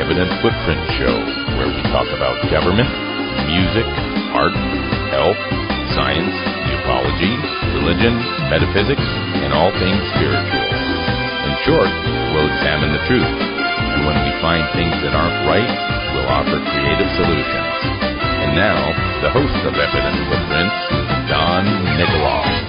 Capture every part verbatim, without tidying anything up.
Evident Footprint Show, where we talk about government, music, art, health, science, ufology, religion, metaphysics, and all things spiritual. In short, we'll examine the truth, and when we find things that aren't right, we'll offer creative solutions. And now, the host of Evident Footprints, Don Nikoloff.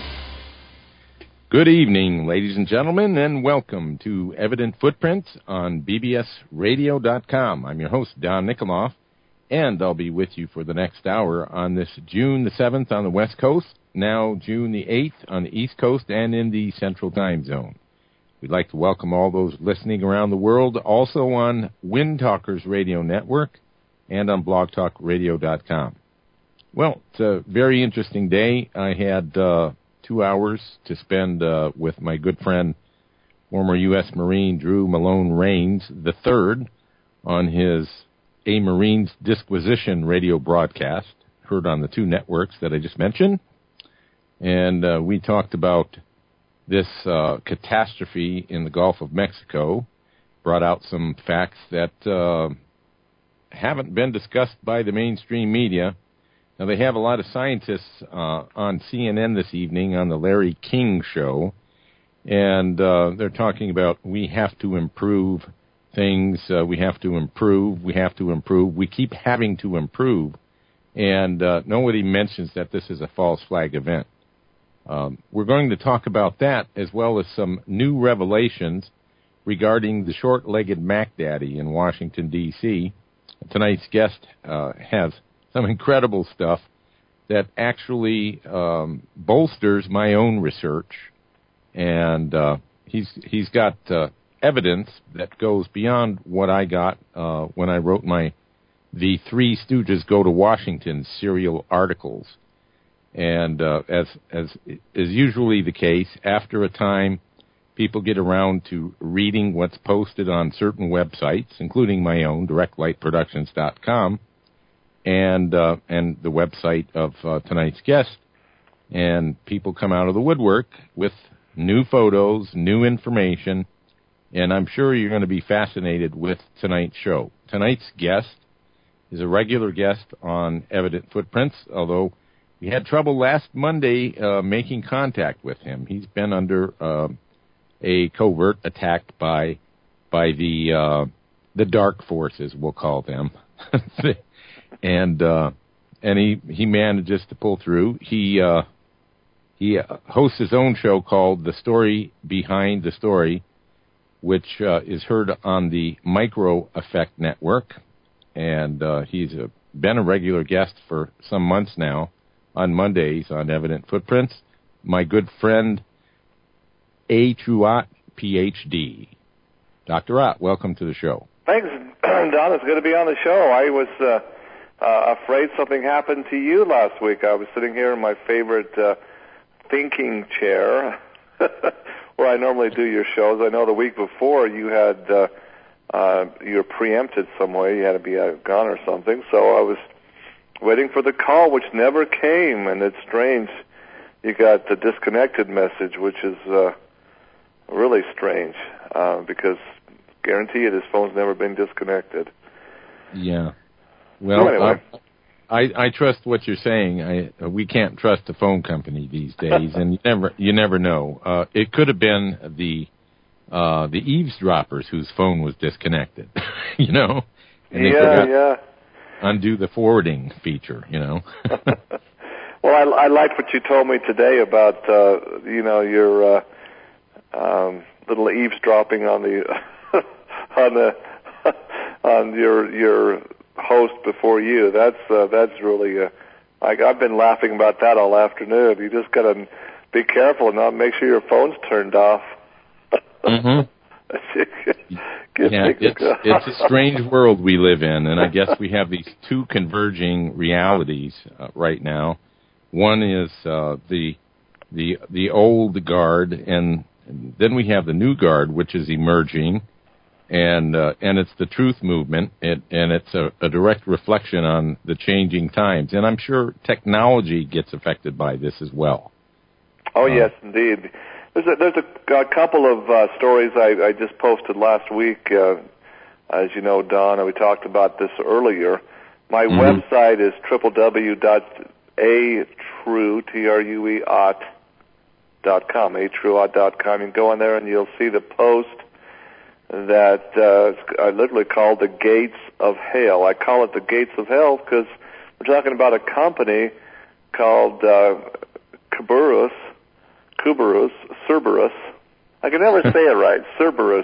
Good evening, ladies and gentlemen, and welcome to Evident Footprints on B B S radio dot com. I'm your host, Don Nikoloff, and I'll be with you for the next hour on this June the seventh on the West Coast, now June the eighth on the East Coast and in the Central Time Zone. We'd like to welcome all those listening around the world, also on Wind Talkers Radio Network and on blog talk radio dot com. Well, it's a very interesting day. I had uh, two hours to spend uh, with my good friend, former U S Marine Drew Malone Rains the third, on his A Marine's Disquisition radio broadcast, heard on the two networks that I just mentioned. And uh, we talked about this uh, catastrophe in the Gulf of Mexico, brought out some facts that uh, haven't been discussed by the mainstream media. Now, they have a lot of scientists uh, on C N N this evening on the Larry King Show, and uh, they're talking about we have to improve things, uh, we have to improve, we have to improve. We keep having to improve, and uh, nobody mentions that this is a false flag event. Um, we're going to talk about that as well as some new revelations regarding the short-legged Mac Daddy in Washington, D C Tonight's guest uh, has some incredible stuff that actually um, bolsters my own research, and uh, he's he's got uh, evidence that goes beyond what I got uh, when I wrote my The Three Stooges Go to Washington serial articles. And uh, as as is usually the case, after a time, people get around to reading what's posted on certain websites, including my own, direct light productions dot com. And uh, and the website of uh, tonight's guest, and people come out of the woodwork with new photos, new information, and I'm sure you're going to be fascinated with tonight's show. Tonight's guest is a regular guest on Evident Footprints, although we had trouble last Monday uh, making contact with him. He's been under uh, a covert attack by by the uh, the dark forces, we'll call them. And uh, and he, he manages to pull through. He uh, he hosts his own show called The Story Behind the Story, which uh, is heard on the Micro Effect Network. And uh, he's a, been a regular guest for some months now on Mondays on Evident Footprints. My good friend, A. Truott, P H D. Doctor Ott, welcome to the show. Thanks, Don. It's good to be on the show. I was... Uh... Uh, afraid something happened to you last week. I was sitting here in my favorite uh, thinking chair where I normally do your shows. I know the week before you had uh, uh, you were preempted some way. You had to be uh, gone or something. So I was waiting for the call, which never came. And it's strange. You got the disconnected message, which is uh, really strange uh, because guarantee you this phone's never been disconnected. Yeah. Well, so anyway. uh, I, I trust what you're saying. I, uh, we can't trust the phone company these days, and you never you never know. Uh, it could have been the uh, the eavesdroppers whose phone was disconnected, you know, and they yeah, forgot yeah. to undo the forwarding feature, you know. Well, I, I liked what you told me today about uh, you know your uh, um, little eavesdropping on the on the on your your. host before you. That's uh, that's really. Uh, I, I've been laughing about that all afternoon. You just gotta be careful and not make sure your phone's turned off. Mm-hmm. Yeah, it's it's a strange world we live in, and I guess we have these two converging realities uh, right now. One is uh, the the the old guard, and then we have the new guard, which is emerging. And uh, and it's the truth movement, it, and it's a, a direct reflection on the changing times. And I'm sure technology gets affected by this as well. Oh, uh, yes, indeed. There's a, there's a, a couple of uh, stories I, I just posted last week uh, as you know, Don, and we talked about this earlier. My mm-hmm. website is w w w dot a true, T R U E, ot dot com, a true ot dot com. You can go on there and you'll see the post that uh, I literally called the Gates of Hell. I call it the Gates of Hell because we're talking about a company called uh, Kerberos, Kerberos, Cerberus. I can never say it right, Cerberus.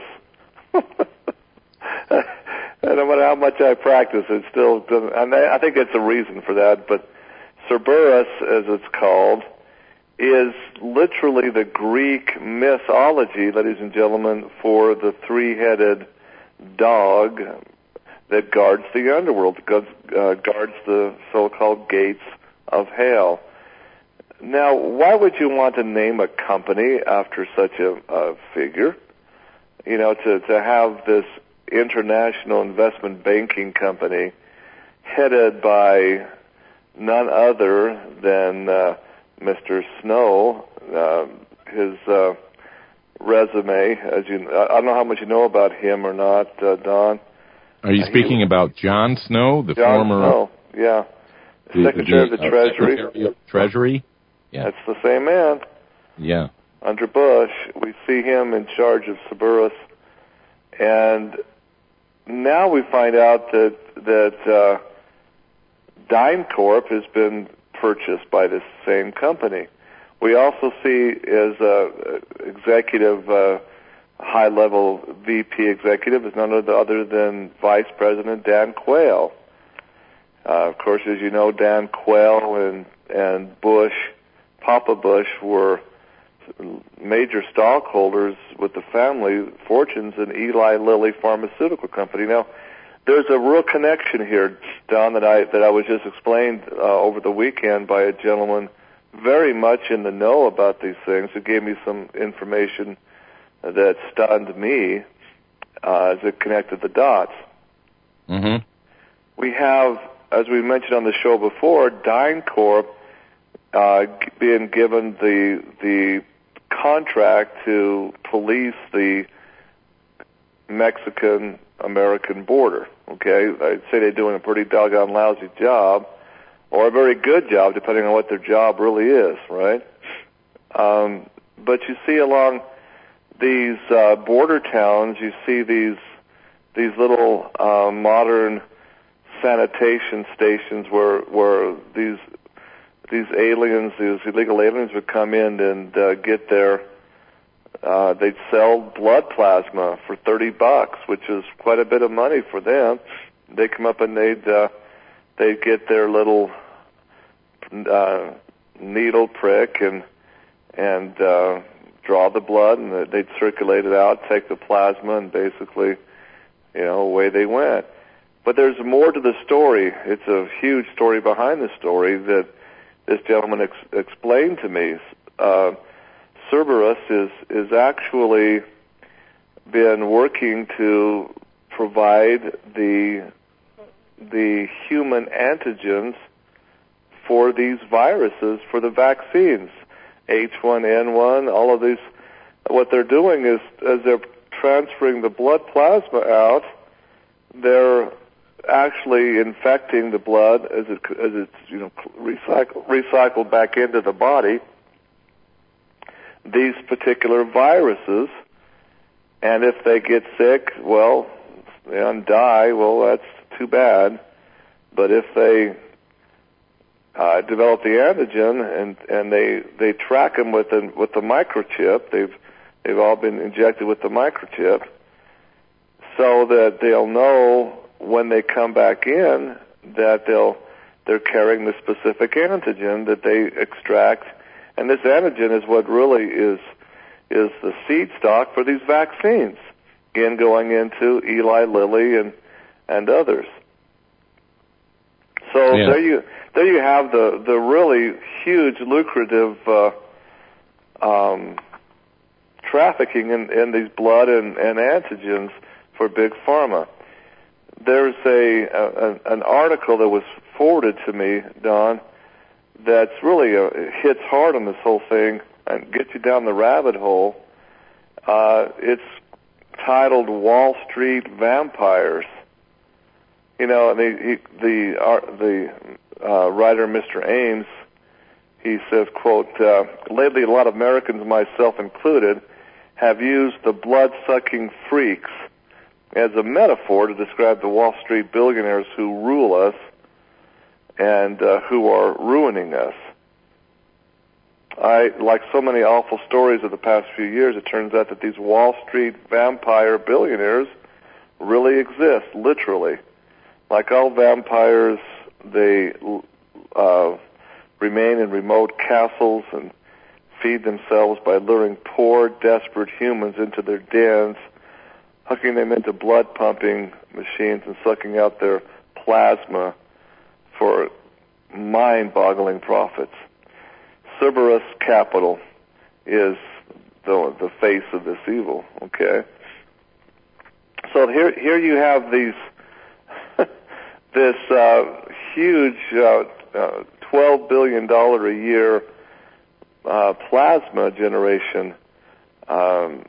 And no matter how much I practice, it still doesn't. And I think it's a reason for that. But Cerberus, as it's called, is literally the Greek mythology, ladies and gentlemen, for the three-headed dog that guards the underworld, guards, uh, guards the so-called gates of hell. Now, why would you want to name a company after such a, a figure? You know, to, to have this international investment banking company headed by none other than uh, Mister Snow. Uh, his uh, resume, as you, I don't know how much you know about him or not, uh, Don. Are you speaking he, about John Snow, the John former Snow, yeah, the, Secretary the, of the uh, Treasury? Secretary of Treasury. Yeah, that's the same man. Yeah, under Bush, we see him in charge of Cerberus, and now we find out that that uh, DynCorp has been purchased by this same company. We also see as a executive, uh, high-level V P executive is none other than Vice President Dan Quayle. Uh, of course, as you know, Dan Quayle and and Bush, Papa Bush, were major stockholders with the family fortunes in Eli Lilly Pharmaceutical Company. Now, there's a real connection here, Don, that I that I was just explained uh, over the weekend by a gentleman very much in the know about these things, who gave me some information that stunned me uh, as it connected the dots. Mm-hmm. We have, as we mentioned on the show before, DynCorp uh, being given the the contract to police the Mexican-American border. Okay, I'd say they're doing a pretty doggone lousy job, or a very good job, depending on what their job really is, right? Um, but you see along these uh, border towns, you see these these little uh, modern sanitation stations where where these these aliens, these illegal aliens, would come in and uh, get their, uh, they'd sell blood plasma for thirty bucks, which is quite a bit of money for them. They come up and they'd, uh, they'd get their little, uh, needle prick and, and, uh, draw the blood, and they'd circulate it out, take the plasma, and basically, you know, away they went. But there's more to the story. It's a huge story behind the story that this gentleman ex- explained to me. Uh, Cerberus is is actually been working to provide the the human antigens for these viruses, for the vaccines, H one N one, all of these. What they're doing is, as they're transferring the blood plasma out, they're actually infecting the blood as it as it's you know recycled recycled back into the body, these particular viruses, and if they get sick, well, and die, well, that's too bad. But if they uh, develop the antigen and and they they track them with the with the microchip, they've they've all been injected with the microchip, so that they'll know when they come back in that they'll they're carrying the specific antigen that they extract, and this antigen is what really is is the seed stock for these vaccines, again going into Eli Lilly and and others. So yeah. there you there you have the the really huge lucrative uh, um, trafficking in, in these blood and, and antigens for big pharma. There's a, a an article that was forwarded to me, Don, that's really a, it hits hard on this whole thing and gets you down the rabbit hole. Uh, it's titled Wall Street Vampires. You know, and the he, the uh, the uh, writer, Mister Ames, he says, quote, uh, lately a lot of Americans, myself included, have used the blood-sucking freaks as a metaphor to describe the Wall Street billionaires who rule us and uh, who are ruining us. I, like so many awful stories of the past few years, it turns out that these Wall Street vampire billionaires really exist, literally. Like all vampires, they uh, remain in remote castles and feed themselves by luring poor, desperate humans into their dens, hooking them into blood-pumping machines and sucking out their plasma for mind-boggling profits. Cerberus Capital is the the face of this evil, okay? So here here you have these this uh, huge uh, uh, twelve billion dollars a year uh, plasma generation, um,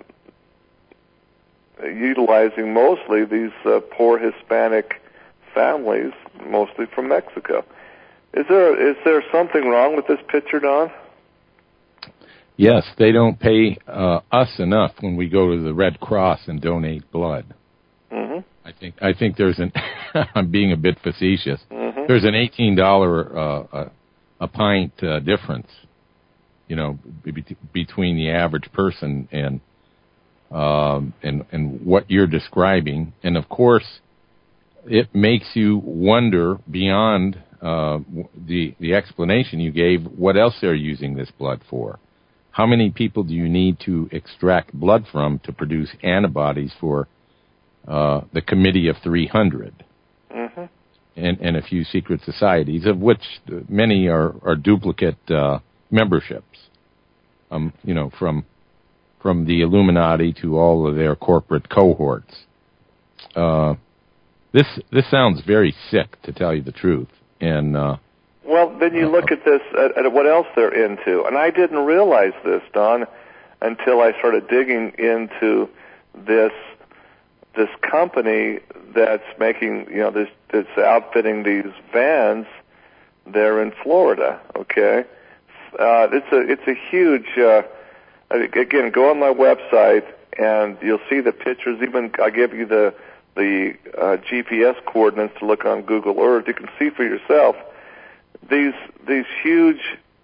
utilizing mostly these uh, poor Hispanic families, mostly from Mexico. Is there is there something wrong with this picture, Don? Yes, they don't pay uh, us enough when we go to the Red Cross and donate blood. Mm-hmm. I think I think there's an I'm being a bit facetious. Mm-hmm. There's an eighteen dollars uh, a, a pint uh, difference, you know, be- between the average person and um, and and what you're describing, and of course, it makes you wonder beyond uh, the the explanation you gave. What else they're using this blood for? How many people do you need to extract blood from to produce antibodies for uh, the Committee of three hundred mm-hmm. and, and a few secret societies, of which many are, are duplicate uh, memberships, um, you know, from from the Illuminati to all of their corporate cohorts. Uh, this this sounds very sick, to tell you the truth. And uh, well, then you look at this, at, at what else they're into. And I didn't realize this, Don, until I started digging into this this company that's making, you know, this that's outfitting these vans there in Florida. Okay, uh, it's a it's a huge. Uh, again, go on my website and you'll see the pictures. Even I give you the the uh, G P S coordinates to look on Google Earth. You can see for yourself. These these huge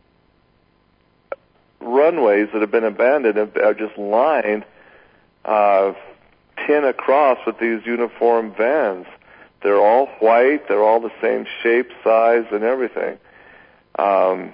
runways that have been abandoned are just lined uh, ten across with these uniform vans. They're all white. They're all the same shape, size, and everything. Um,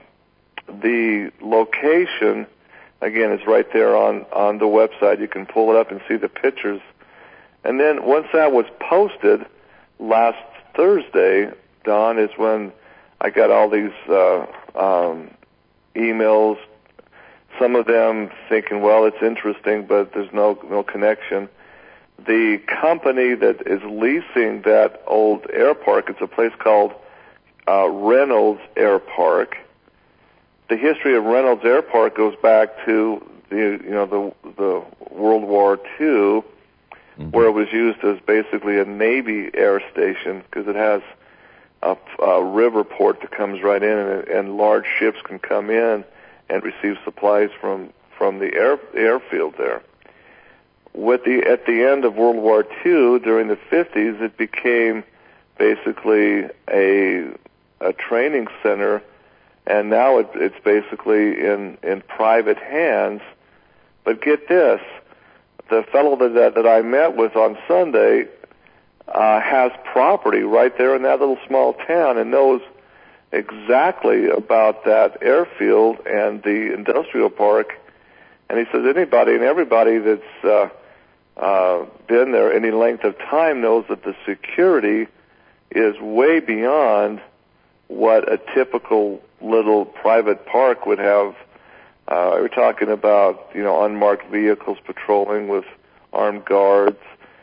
the location, again, is right there on, on the website. You can pull it up and see the pictures. And then once that was posted last Thursday, Don, is when I got all these uh, um, emails, some of them thinking, well, it's interesting, but there's no no connection. The company that is leasing that old air park, it's a place called uh, Reynolds Air Park. The history of Reynolds Air Park goes back to the you know the the World War Two, mm-hmm. where it was used as basically a Navy air station because it has A, a river port that comes right in, and, and large ships can come in and receive supplies from from the air airfield there. With the at the end of World War Two, during the fifties, it became basically a a training center, and now it, it's basically in in private hands. But get this, the fellow that that, that I met with on Sunday Uh, has property right there in that little small town and knows exactly about that airfield and the industrial park. And he says anybody and everybody that's uh, uh, been there any length of time knows that the security is way beyond what a typical little private park would have. Uh, we're talking about, you know, unmarked vehicles patrolling with armed guards,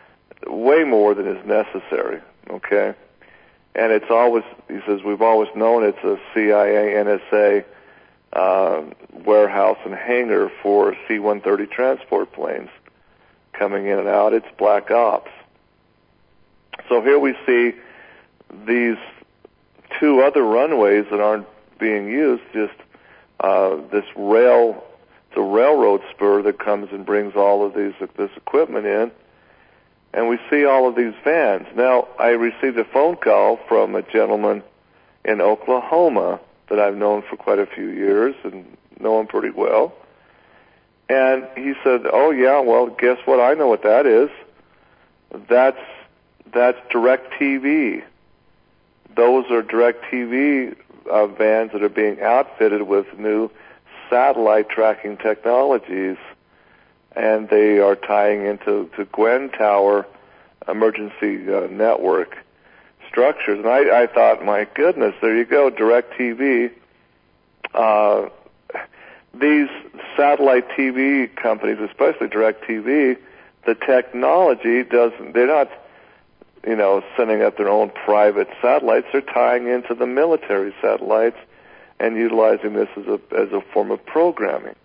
way more than is necessary, okay? And it's always, he says, we've always known it's a C I A, N S A uh, warehouse and hangar for C one thirty transport planes. coming in and out. It's black ops. So here we see these two other runways that aren't being used, just uh, this rail, it's a railroad spur that comes and brings all of these this equipment in, and we see all of these vans. Now, I received a phone call from a gentleman in Oklahoma that I've known for quite a few years and know him pretty well. And he said, oh, yeah, well, guess what? I know what that is. That's that's DirecTV. Those are DirecTV uh, vans that are being outfitted with new satellite tracking technologies, and they are tying into to Gwen Tower emergency uh, network structures. And I, I thought, my goodness, there you go, DirecTV. Uh, these satellite T V companies, especially DirecTV, the technology doesn't, they're not, you know, sending up their own private satellites. They're tying into the military satellites and utilizing this as a as a form of programming.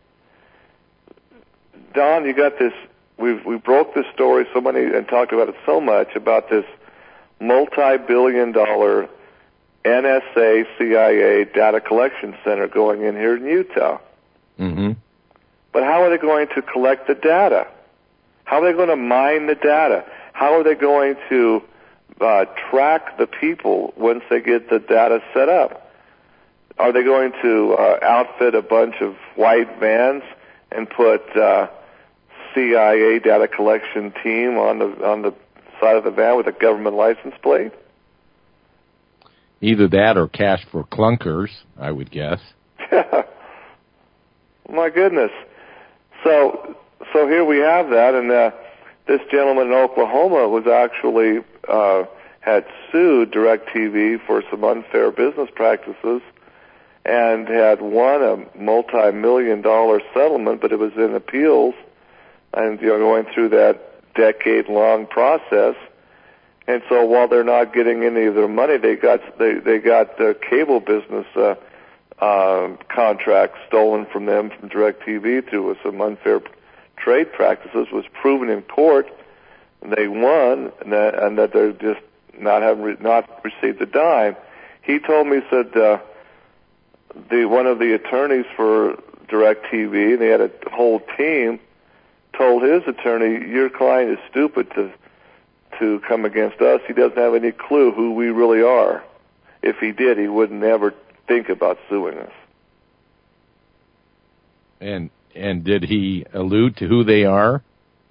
Don, you got this, we've, we broke this story so many and talked about it so much about this multi-billion dollar N S A C I A data collection center going in here in Utah. Mm-hmm. But how are they going to collect the data? How are they going to mine the data? How are they going to uh, track the people once they get the data set up? Are they going to uh, outfit a bunch of white vans and put uh, C I A data collection team on the on the side of the van with a government license plate? Either that or cash for clunkers, I would guess. My goodness. So so here we have that, and uh, this gentleman in Oklahoma was actually uh, had sued DirecTV for some unfair business practices and had won a multi-million dollar settlement, but it was in appeals and, you know, going through that decade-long process. And so while they're not getting any of their money, they got they they got the cable business uh, uh, contract stolen from them from DirecTV through some unfair trade practices. Was proven in court, and they won, and that, and that they're just not having re- not received a dime. He told me, he said uh, the one of the attorneys for DirecTV, and they had a whole team, told his attorney, "Your client is stupid to." to come against us. He doesn't have any clue who we really are. If he did, he would never think about suing us. And and did he allude to who they are?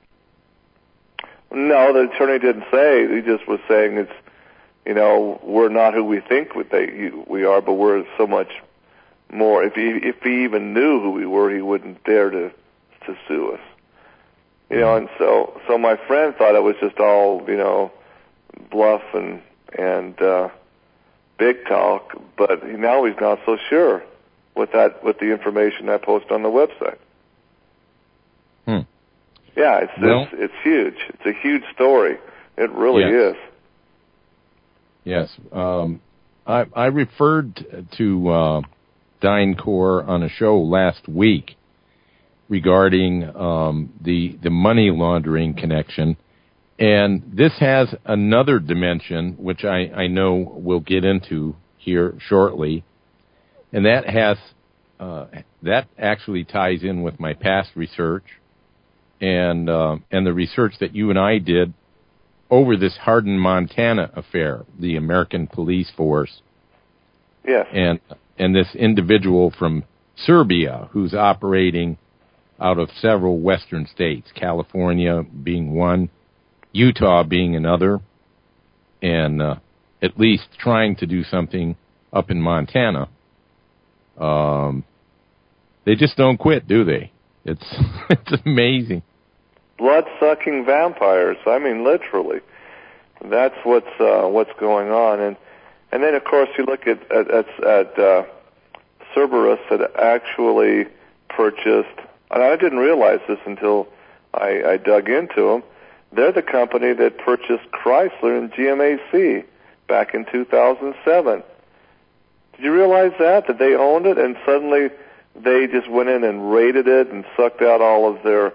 No, the attorney didn't say. He just was saying it's, you know, we're not who we think they, we are, but we're so much more. If he if he even knew who we were, he wouldn't dare to to sue us. You know, and so so my friend thought it was just all, you know, bluff and and uh, big talk, but now he's not so sure with that with the information I post on the website. Hmm. Yeah, it's well, it's, it's huge. It's a huge story. It really yes. is. Yes, um, I I referred to uh, DynCorp on a show last week regarding um, the the money laundering connection, and this has another dimension which I, I know we'll get into here shortly, and that has uh, that actually ties in with my past research and uh, and the research that you and I did over this Hardin, Montana affair, the American police force, yes, and and this individual from Serbia who's operating out of several western states, California being one, Utah being another, and uh, at least trying to do something up in Montana. Um, they just don't quit, do they? It's it's amazing. Blood-sucking vampires. I mean, literally. That's what's uh, what's going on, and and then of course you look at at at, at uh, Cerberus had actually purchased. And I didn't realize this until I, I dug into them. They're the company that purchased Chrysler and G M A C back in two thousand seven. Did you realize that? That they owned it, and suddenly they just went in and raided it and sucked out all of their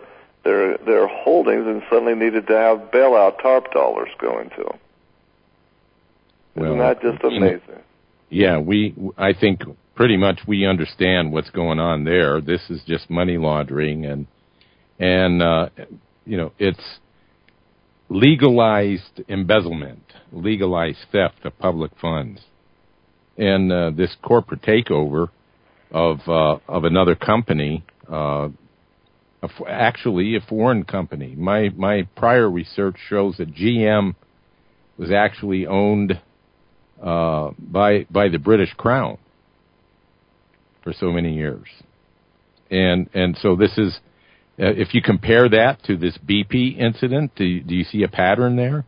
their their holdings and suddenly needed to have bailout TARP dollars going to them. Isn't well, that just amazing? Yeah, we. I think pretty much we understand what's going on there. This is just money laundering, and and uh, you know, it's legalized embezzlement, legalized theft of public funds, and uh, this corporate takeover of uh, of another company, uh, a, actually a foreign company. My my prior research shows that G M was actually owned uh, by by the British Crown for so many years, and and so this is. Uh, if you compare that to this B P incident, do you, do you see a pattern there?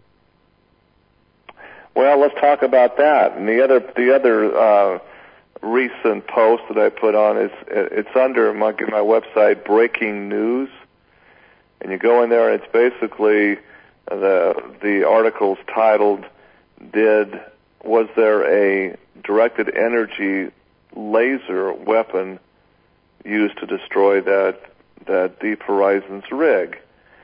Well, let's talk about that. And the other the other uh, recent post that I put on is it's under my, my website, Breaking News, and you go in there and it's basically the the article's titled, "Did was there a directed energy laser weapon used to destroy that?" that Deep Horizons rig.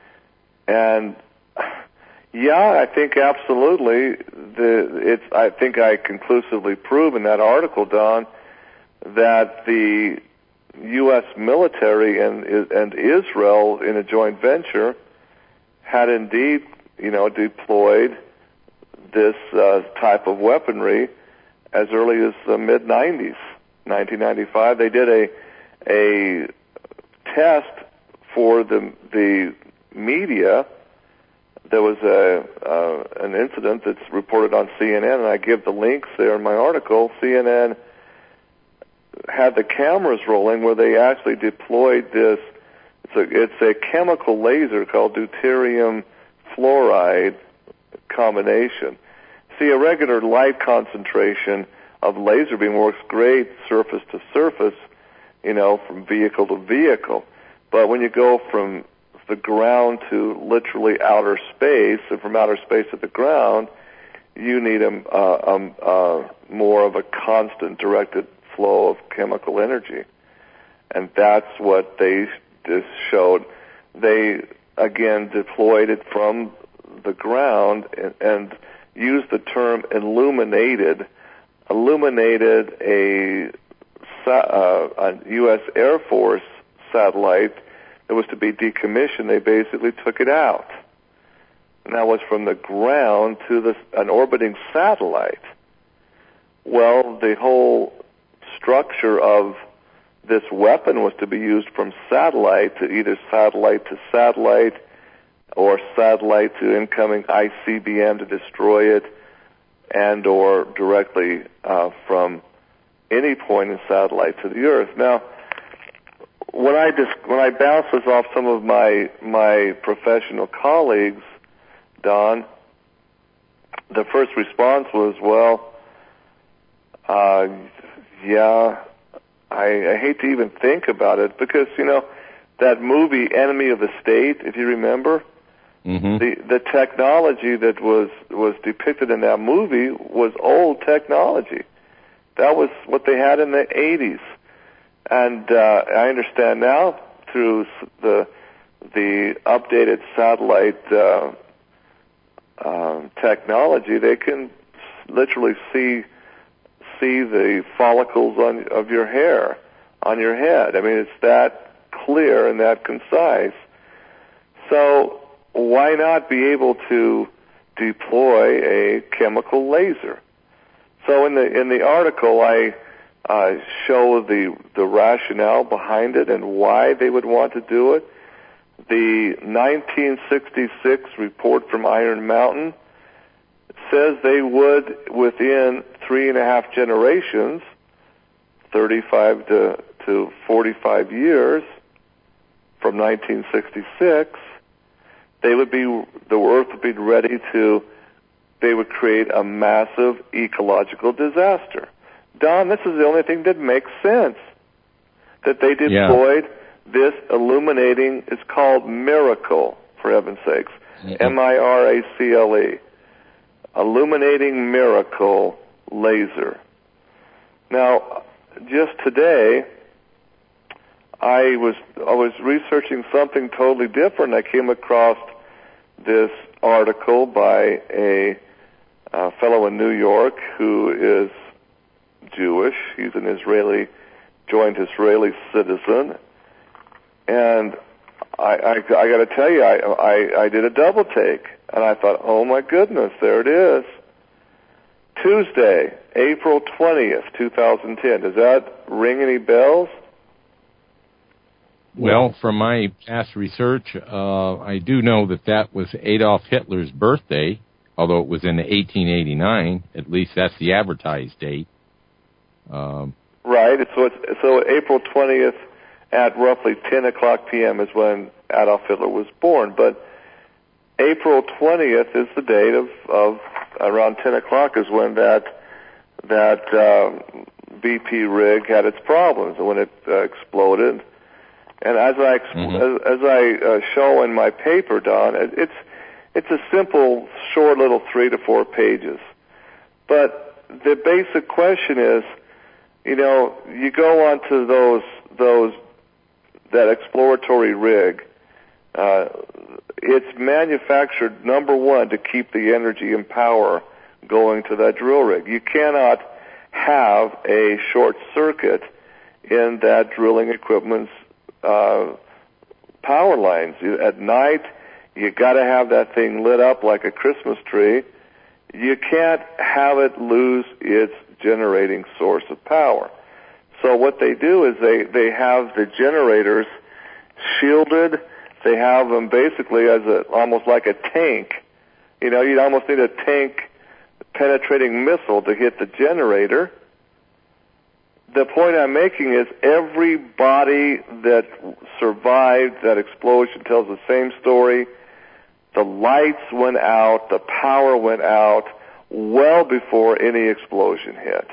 And yeah, I think absolutely the it's I think I conclusively prove in that article, Don, that the U S military and and Israel in a joint venture had indeed, you know, deployed this uh, type of weaponry as early as the mid nineties, nineteen ninety-five. They did a a test for the the media. There was a uh, an incident that's reported on C N N, and I give the links there in my article. C N N had the cameras rolling where they actually deployed this. It's a, it's a chemical laser called deuterium fluoride combination. See, a regular light concentration of laser beam works great surface to surface, you know, from vehicle to vehicle. But when you go from the ground to literally outer space, and from outer space to the ground, you need a, uh, um, uh, more of a constant directed flow of chemical energy. And that's what they just showed. They, again, deployed it from the ground and, and used the term illuminated, illuminated a Uh, a U S Air Force satellite that was to be decommissioned. They basically took it out. And that was from the ground to the, an orbiting satellite. Well, the whole structure of this weapon was to be used from satellite to either satellite to satellite or satellite to incoming I C B M to destroy it, and or directly uh, from any point in satellite to the Earth. Now, when I just when I bounce this off some of my my professional colleagues, Don, the first response was, "Well, uh, yeah, I, I hate to even think about it because you know that movie Enemy of the State, if you remember." Mm-hmm. The the technology that was was depicted in that movie was old technology. That was what they had in the eighties, and uh, I understand now through the the updated satellite uh, uh, technology, they can literally see see the follicles on of your hair on your head. I mean, it's that clear and that concise. So why not be able to deploy a chemical laser? So in the in the article, I uh, show the the rationale behind it and why they would want to do it. The nineteen sixty-six report from Iron Mountain says they would, within three and a half generations, thirty-five to to forty-five years from nineteen sixty-six, they would be the Earth would be ready to. They would create a massive ecological disaster. Don, this is the only thing that makes sense. That they deployed yeah. this illuminating, it's called Miracle, for heaven's sakes. Mm-hmm. M I R A C L E. Illuminating Miracle laser. Now, just today, I was I was researching something totally different. I came across this article by a, a fellow in New York who is Jewish. He's an Israeli, joined Israeli citizen, and I, I, I got to tell you, I, I I did a double take, and I thought, oh my goodness, there it is. Tuesday, April twentieth, two thousand ten. Does that ring any bells? Well, from my past research, uh, I do know that that was Adolf Hitler's birthday, although it was in eighteen eighty-nine. At least that's the advertised date. Um, right. So it's, so April twentieth at roughly ten o'clock p.m. is when Adolf Hitler was born. But April twentieth is the date of, of around ten o'clock is when that that uh, B P rig had its problems, when it uh, exploded. And as I mm-hmm. as, as I uh, show in my paper, Don, it, it's it's a simple, short little three to four pages. But the basic question is, you know, you go onto those those that exploratory rig. Uh, it's manufactured, number one, to keep the energy and power going to that drill rig. You cannot have a short circuit in that drilling equipment's uh, power lines. You, at night, you got to have that thing lit up like a Christmas tree. You can't have it lose its generating source of power. So what they do is they, they have the generators shielded. They have them basically as a, almost like a tank. You know, you'd almost need a tank penetrating missile to hit the generator. The point I'm making is everybody that survived that explosion tells the same story. The lights went out, the power went out well before any explosion hit.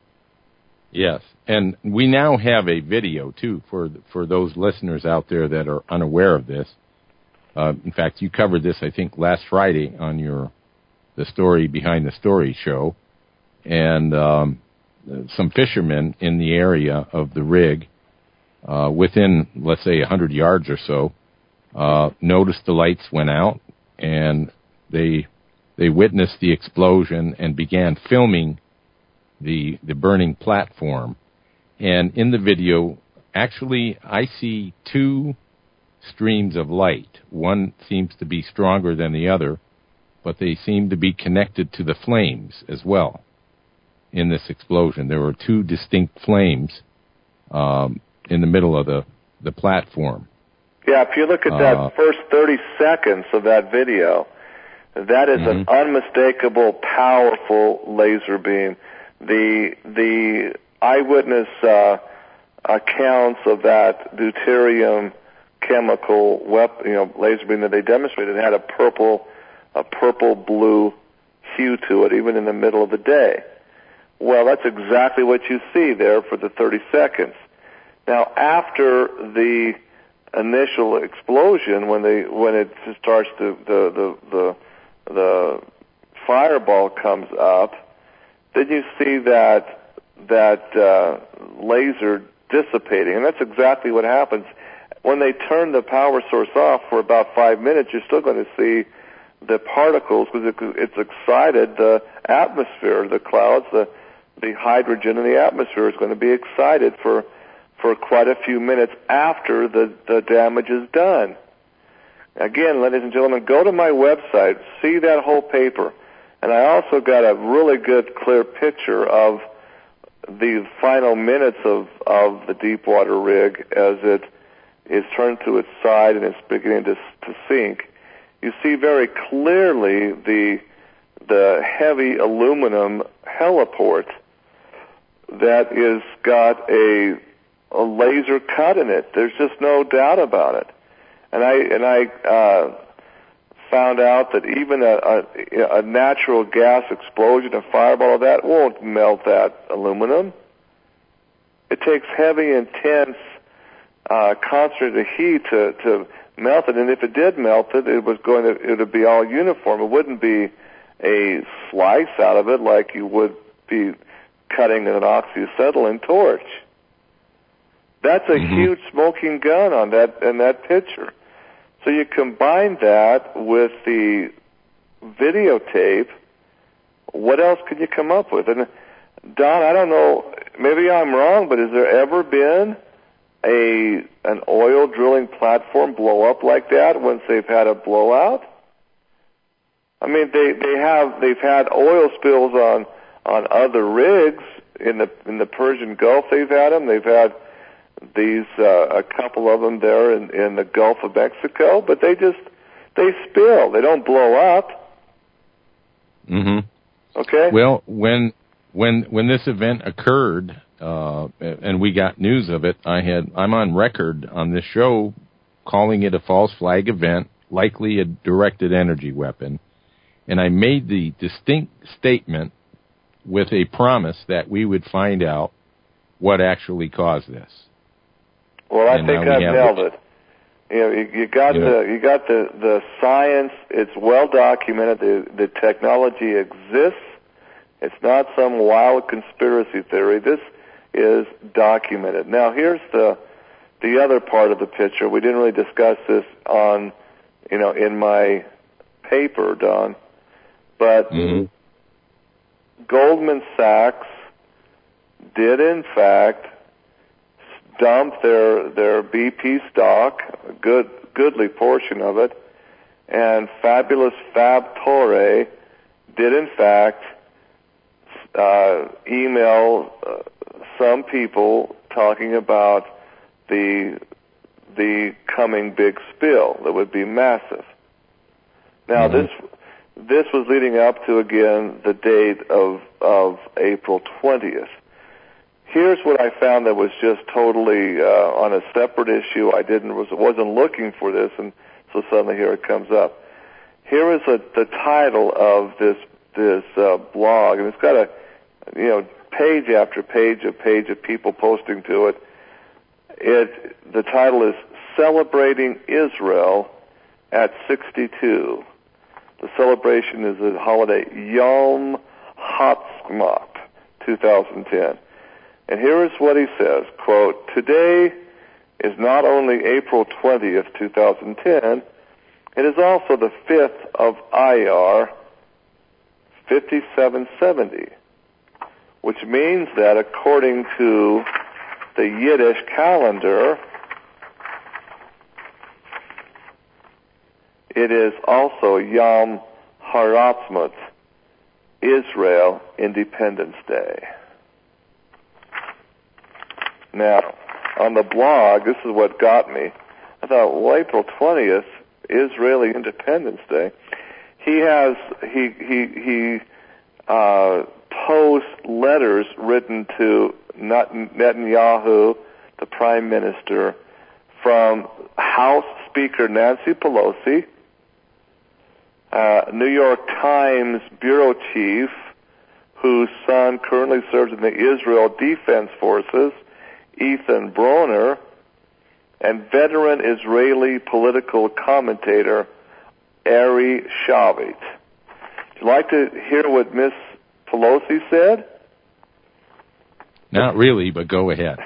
Yes, and we now have a video, too, for for those listeners out there that are unaware of this. Uh, in fact, you covered this, I think, last Friday on your the Story Behind the Story show. And um, some fishermen in the area of the rig, uh, within, let's say, one hundred yards or so, uh, noticed the lights went out, and they they witnessed the explosion and began filming the the burning platform. And in the video, actually, I see two streams of light. One seems to be stronger than the other, but they seem to be connected to the flames as well. In this explosion, there were two distinct flames um, in the middle of the, the platform. Yeah, if you look at that uh, first thirty seconds of that video, that is mm-hmm. an unmistakable, powerful laser beam. The the eyewitness uh, accounts of that deuterium chemical weapon, you know, laser beam that they demonstrated had a purple, a purple blue hue to it, even in the middle of the day. Well, that's exactly what you see there for the thirty seconds. Now, after the initial explosion, when they when it starts to the the the, the fireball comes up, then you see that that uh, laser dissipating, and that's exactly what happens when they turn the power source off for about five minutes. You're still going to see the particles because it, it's excited the atmosphere, the clouds, the the hydrogen in the atmosphere is going to be excited for for quite a few minutes after the, the damage is done. Again, ladies and gentlemen, go to my website, see that whole paper, and I also got a really good, clear picture of the final minutes of, of the Deepwater rig as it is turned to its side and it's beginning to, to sink. You see very clearly the the heavy aluminum heliport that is got a a laser cut in it. There's just no doubt about it. And I and I uh, found out that even a, a, a natural gas explosion, a fireball of that, won't melt that aluminum. It takes heavy, intense, uh, concentrated heat to, to melt it. And if it did melt it, it was going to it would be all uniform. It wouldn't be a slice out of it like you would be cutting an oxyacetylene torch. That's a mm-hmm. huge smoking gun on that in that picture. So you combine that with the videotape. What else could you come up with? And Don, I don't know. Maybe I'm wrong, but has there ever been a an oil drilling platform blow up like that once they've had a blowout? I mean, they they have they've had oil spills on on other rigs in the in the Persian Gulf. They've had them. They've had these uh, a couple of them there in, in the Gulf of Mexico, but they just they spill. They don't blow up. Mm-hmm. Okay. Well, when when when this event occurred, uh, and we got news of it, I had I'm on record on this show calling it a false flag event, likely a directed energy weapon, and I made the distinct statement with a promise that we would find out what actually caused this. Well, I and think I've nailed it. You know, you, you got yeah. the you got the the science. It's well documented. The the technology exists. It's not some wild conspiracy theory. This is documented. Now, here's the the other part of the picture. We didn't really discuss this on, you know, in my paper, Don, but mm-hmm. Goldman Sachs did, in fact, dump their their B P stock, a good goodly portion of it, and Fabulous Fab Torre did, in fact, uh, email uh, some people talking about the the coming big spill that would be massive. Now, mm-hmm. this this was leading up to, again, the date of of April twentieth. Here's what I found that was just totally uh, on a separate issue. I didn't was wasn't looking for this, and so suddenly here it comes up. Here is a, the title of this this uh, blog, and it's got a you know page after page of page of people posting to it. It the title is "Celebrating Israel at sixty-two." The celebration is the holiday Yom Ha'atzmaut two thousand ten. And here is what he says, quote, "Today is not only April twentieth, two thousand ten, it is also the fifth of Iyar fifty-seven seventy, which means that according to the Yiddish calendar, it is also Yom Ha'atzmaut, Israel Independence Day." Now, on the blog, this is what got me. I thought, well, April twentieth, Israeli Independence Day. He has he he he uh, posts letters written to Netanyahu, the Prime Minister, from House Speaker Nancy Pelosi, uh, New York Times bureau chief, whose son currently serves in the Israel Defense Forces, Ethan Broner, and veteran Israeli political commentator Ari Shavit. Would you like to hear what Miss Pelosi said? Not really, but go ahead.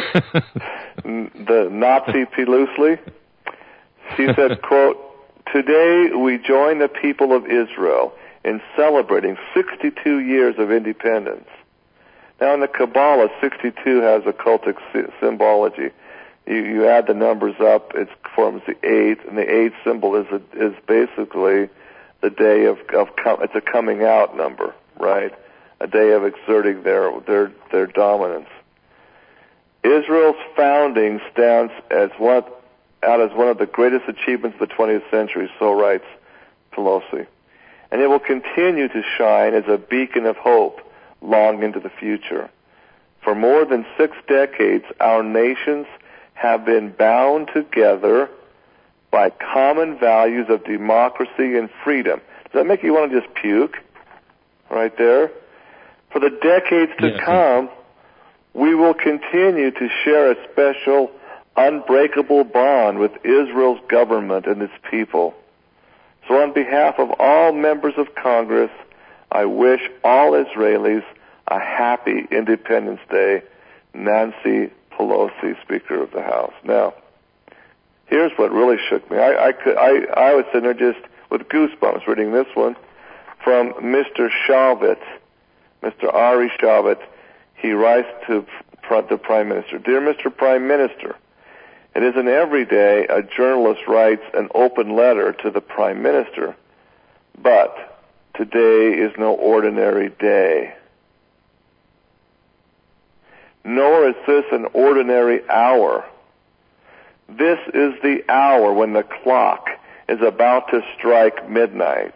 The Nazi Pelosi. She said, quote, "Today we join the people of Israel in celebrating sixty-two years of independence." Now, in the Kabbalah, sixty-two has occultic symbology. You, you add the numbers up, it forms the eight, and the eight symbol is a, is basically the day of of com- it's a coming out number, right? A day of exerting their their their dominance. Israel's founding stands as one out as one of the greatest achievements of the twentieth century, so writes Pelosi, and it will continue to shine as a beacon of hope long into the future. For more than six decades, our nations have been bound together by common values of democracy and freedom. Does that make you want to just puke? Right there? For the decades to yeah. come, we will continue to share a special, unbreakable bond with Israel's government and its people. So on behalf of all members of Congress, I wish all Israelis a happy Independence Day, Nancy Pelosi, Speaker of the House. Now, here's what really shook me. I, I, could, I, I was sitting there just with goosebumps reading this one from Mister Shavit, Mister Ari Shavit. He writes to the Prime Minister, "Dear Mister Prime Minister, it isn't every day a journalist writes an open letter to the Prime Minister, but today is no ordinary day. Nor is this an ordinary hour. This is the hour when the clock is about to strike midnight.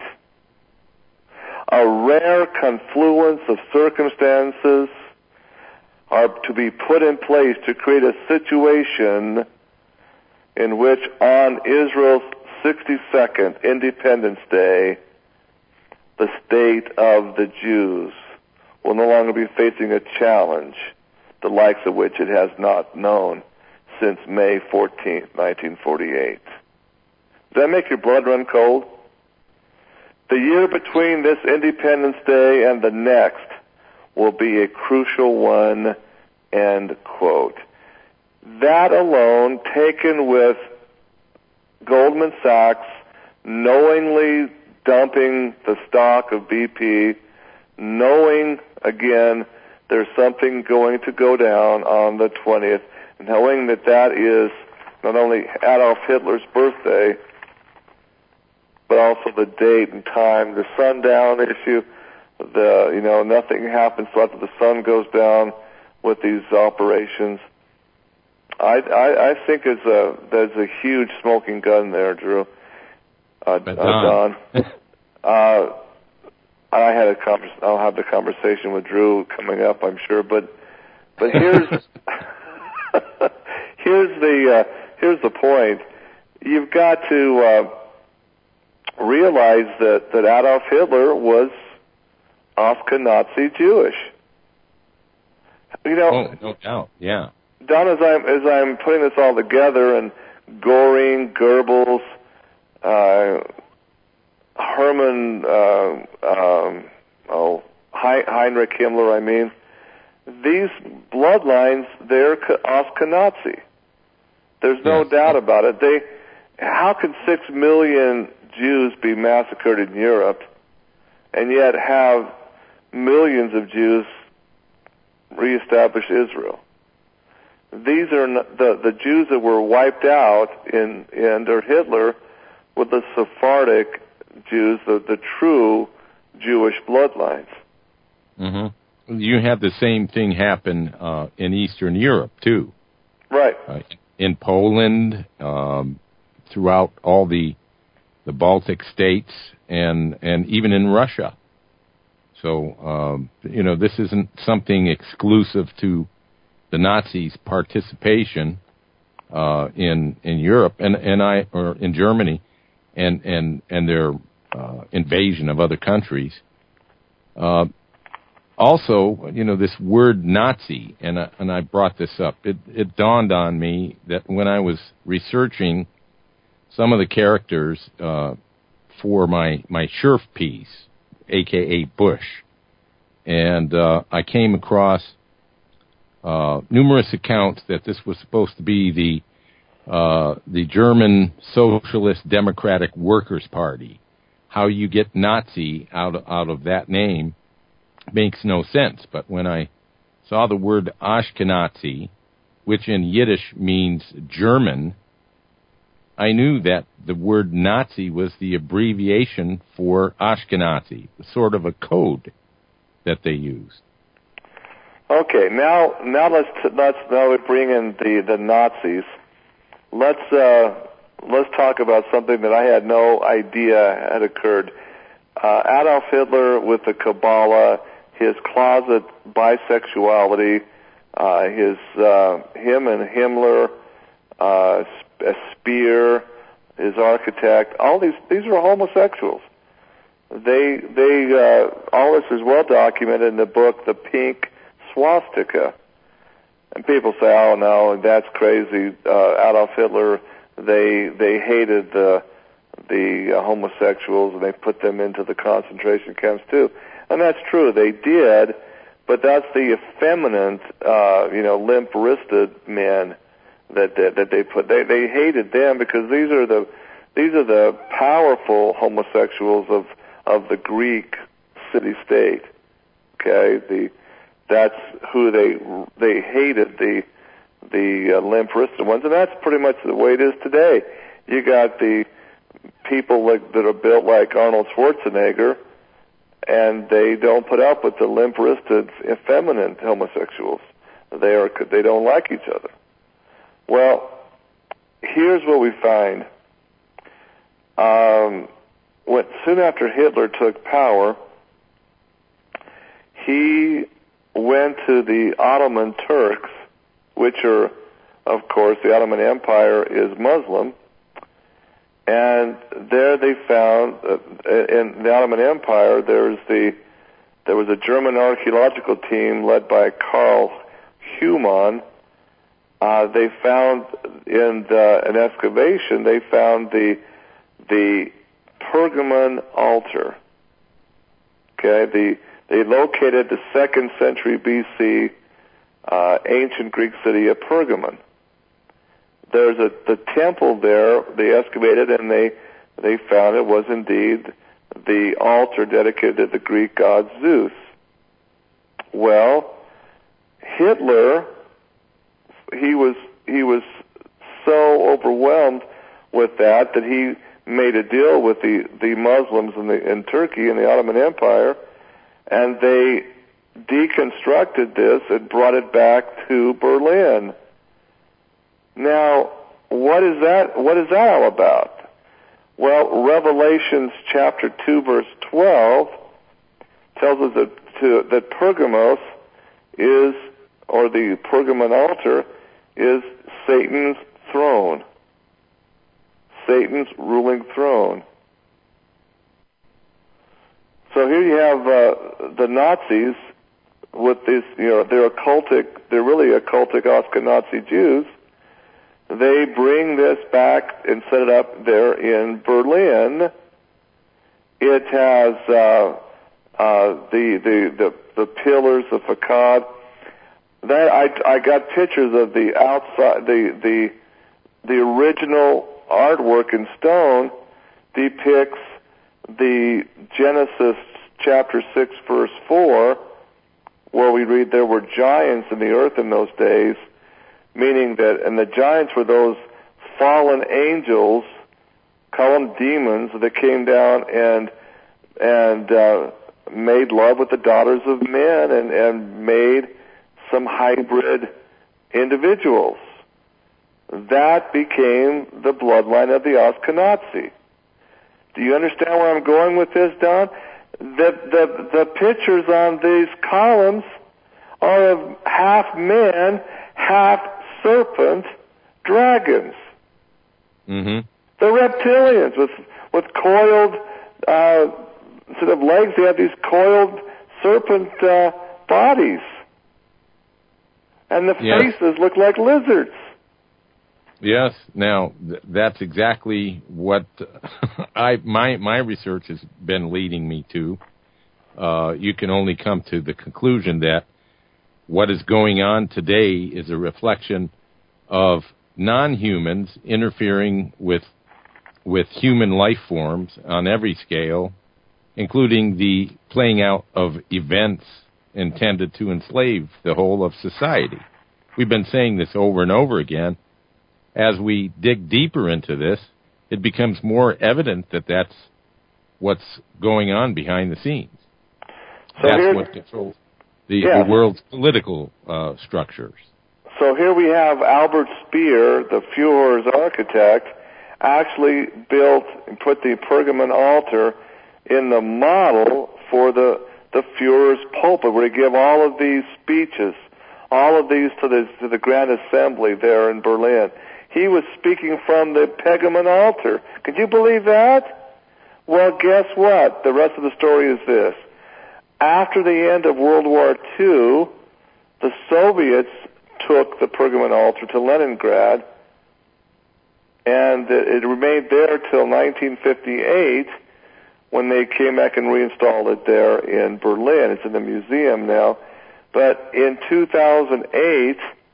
A rare confluence of circumstances are to be put in place to create a situation in which on Israel's sixty-second Independence Day, the state of the Jews will no longer be facing a challenge, the likes of which it has not known since May fourteenth, nineteen forty-eight. Does that make your blood run cold? The year between this Independence Day and the next will be a crucial one, end quote. That alone, taken with Goldman Sachs knowingly dumping the stock of B P, knowing, again, there's something going to go down on the twentieth, knowing that that is not only Adolf Hitler's birthday, but also the date and time, the sundown issue, the, you know, nothing happens till after the sun goes down with these operations. I, I, I think there's a, there's a huge smoking gun there, Drew. Uh, uh, Don. uh, I had a convers- I'll have the conversation with Drew coming up, I'm sure, but, but here's, here's the, uh, here's the point. You've got to, uh, realize that, that Adolf Hitler was Ashkenazi Jewish. You know, oh, no doubt, yeah. Don, as I'm as I'm putting this all together, and Goring, Goebbels, uh, Hermann, uh, um, oh, Heinrich Himmler, I mean, these bloodlines, they're Ashkenazi. There's no yes. doubt about it. They, how can six million Jews be massacred in Europe, and yet have millions of Jews reestablish Israel? These are not, the the Jews that were wiped out in, in under Hitler were the Sephardic Jews, the the true Jewish bloodlines. Mm-hmm. You have the same thing happen uh, in Eastern Europe too, right? Uh, in Poland, um, throughout all the the Baltic states, and and even in Russia. So um, you know, this isn't something exclusive to the Nazis' participation uh, in in Europe and and I or in Germany, and and and their uh, invasion of other countries. Uh, also, you know, this word Nazi, and I, and I brought this up. It it dawned on me that when I was researching some of the characters uh, for my my Schurf piece, aka Bush, and uh, I came across Uh, numerous accounts that this was supposed to be the uh, the German Socialist Democratic Workers' Party. How you get Nazi out of, out of that name makes no sense. But when I saw the word Ashkenazi, which in Yiddish means German, I knew that the word Nazi was the abbreviation for Ashkenazi, sort of a code that they used. Okay, now now let's let's now we bring in the, the Nazis. Let's uh, let's talk about something that I had no idea had occurred. Uh, Adolf Hitler with the Kabbalah, his closet bisexuality, uh, his uh, him and Himmler, uh, Speer, his architect. All these these were homosexuals. They they uh, all this is well documented in the book The Pink Swastika. And people say, oh no, that's crazy. Uh, Adolf Hitler, they they hated the the uh, homosexuals, and they put them into the concentration camps too. And that's true, they did, but that's the effeminate, uh, you know, limp-wristed men that that, that they put. They they hated them because these are the these are the powerful homosexuals of of the Greek city-state. Okay, the that's who they they hated, the the uh, limp-wristed ones, and that's pretty much the way it is today. You got the people like, that are built like Arnold Schwarzenegger, and they don't put up with the limp-wristed, effeminate homosexuals. They are they don't like each other. Well, here's what we find. Um, when, soon after Hitler took power, he went to the Ottoman Turks, which are, of course, the Ottoman Empire is Muslim, and there they found, uh, in the Ottoman Empire, there's the there was a German archaeological team led by Karl Humann. Uh, they found in the, an excavation, they found the the Pergamon altar. Okay, the they located the second century B C uh, ancient Greek city of Pergamon. There's a the temple there. They excavated and they they found it was indeed the altar dedicated to the Greek god Zeus. Well, Hitler, he was he was so overwhelmed with that that he made a deal with the, the Muslims in, the, in Turkey and the Ottoman Empire, and they deconstructed this and brought it back to Berlin. Now, what is that? What is that all about? Well, Revelations chapter two, verse twelve tells us that to, that Pergamos is, or the Pergamon altar, is Satan's throne. Satan's ruling throne. So here you have uh, the Nazis with this, you know, they're occultic, they're really occultic Ashkenazi Jews. They bring this back and set it up there in Berlin. It has uh, uh, the, the the the pillars, the facade. That I I got pictures of the outside, the the the original artwork in stone depicts the Genesis chapter six verse four, where we read there were giants in the earth in those days, meaning that, and the giants were those fallen angels, call them demons, that came down and and uh, made love with the daughters of men and, and made some hybrid individuals. That became the bloodline of the Ashkenazi. Do you understand where I'm going with this, Don? The, the, the pictures on these columns are of half men, half serpent dragons. Mm-hmm. They're reptilians with, with coiled, uh, instead of legs, they have these coiled serpent uh, bodies. And the yes. faces look like lizards. Yes. Now, th- that's exactly what I my my research has been leading me to. Uh, you can only come to the conclusion that what is going on today is a reflection of non-humans interfering with with human life forms on every scale, including the playing out of events intended to enslave the whole of society. We've been saying this over and over again. As we dig deeper into this, it becomes more evident that that's what's going on behind the scenes. So that's what controls the, yeah. the world's political uh, structures. So here we have Albert Speer, the Führer's architect, actually built and put the Pergamon altar in the model for the, the Führer's pulpit, where he gave all of these speeches, all of these to the, to the Grand Assembly there in Berlin. He was speaking from the Pergamon altar. Could you believe that? Well, guess what? The rest of the story is this. After the end of World War Two, the Soviets took the Pergamon altar to Leningrad, and it remained there till nineteen fifty-eight, when they came back and reinstalled it there in Berlin. It's in the museum now. But in two thousand eight,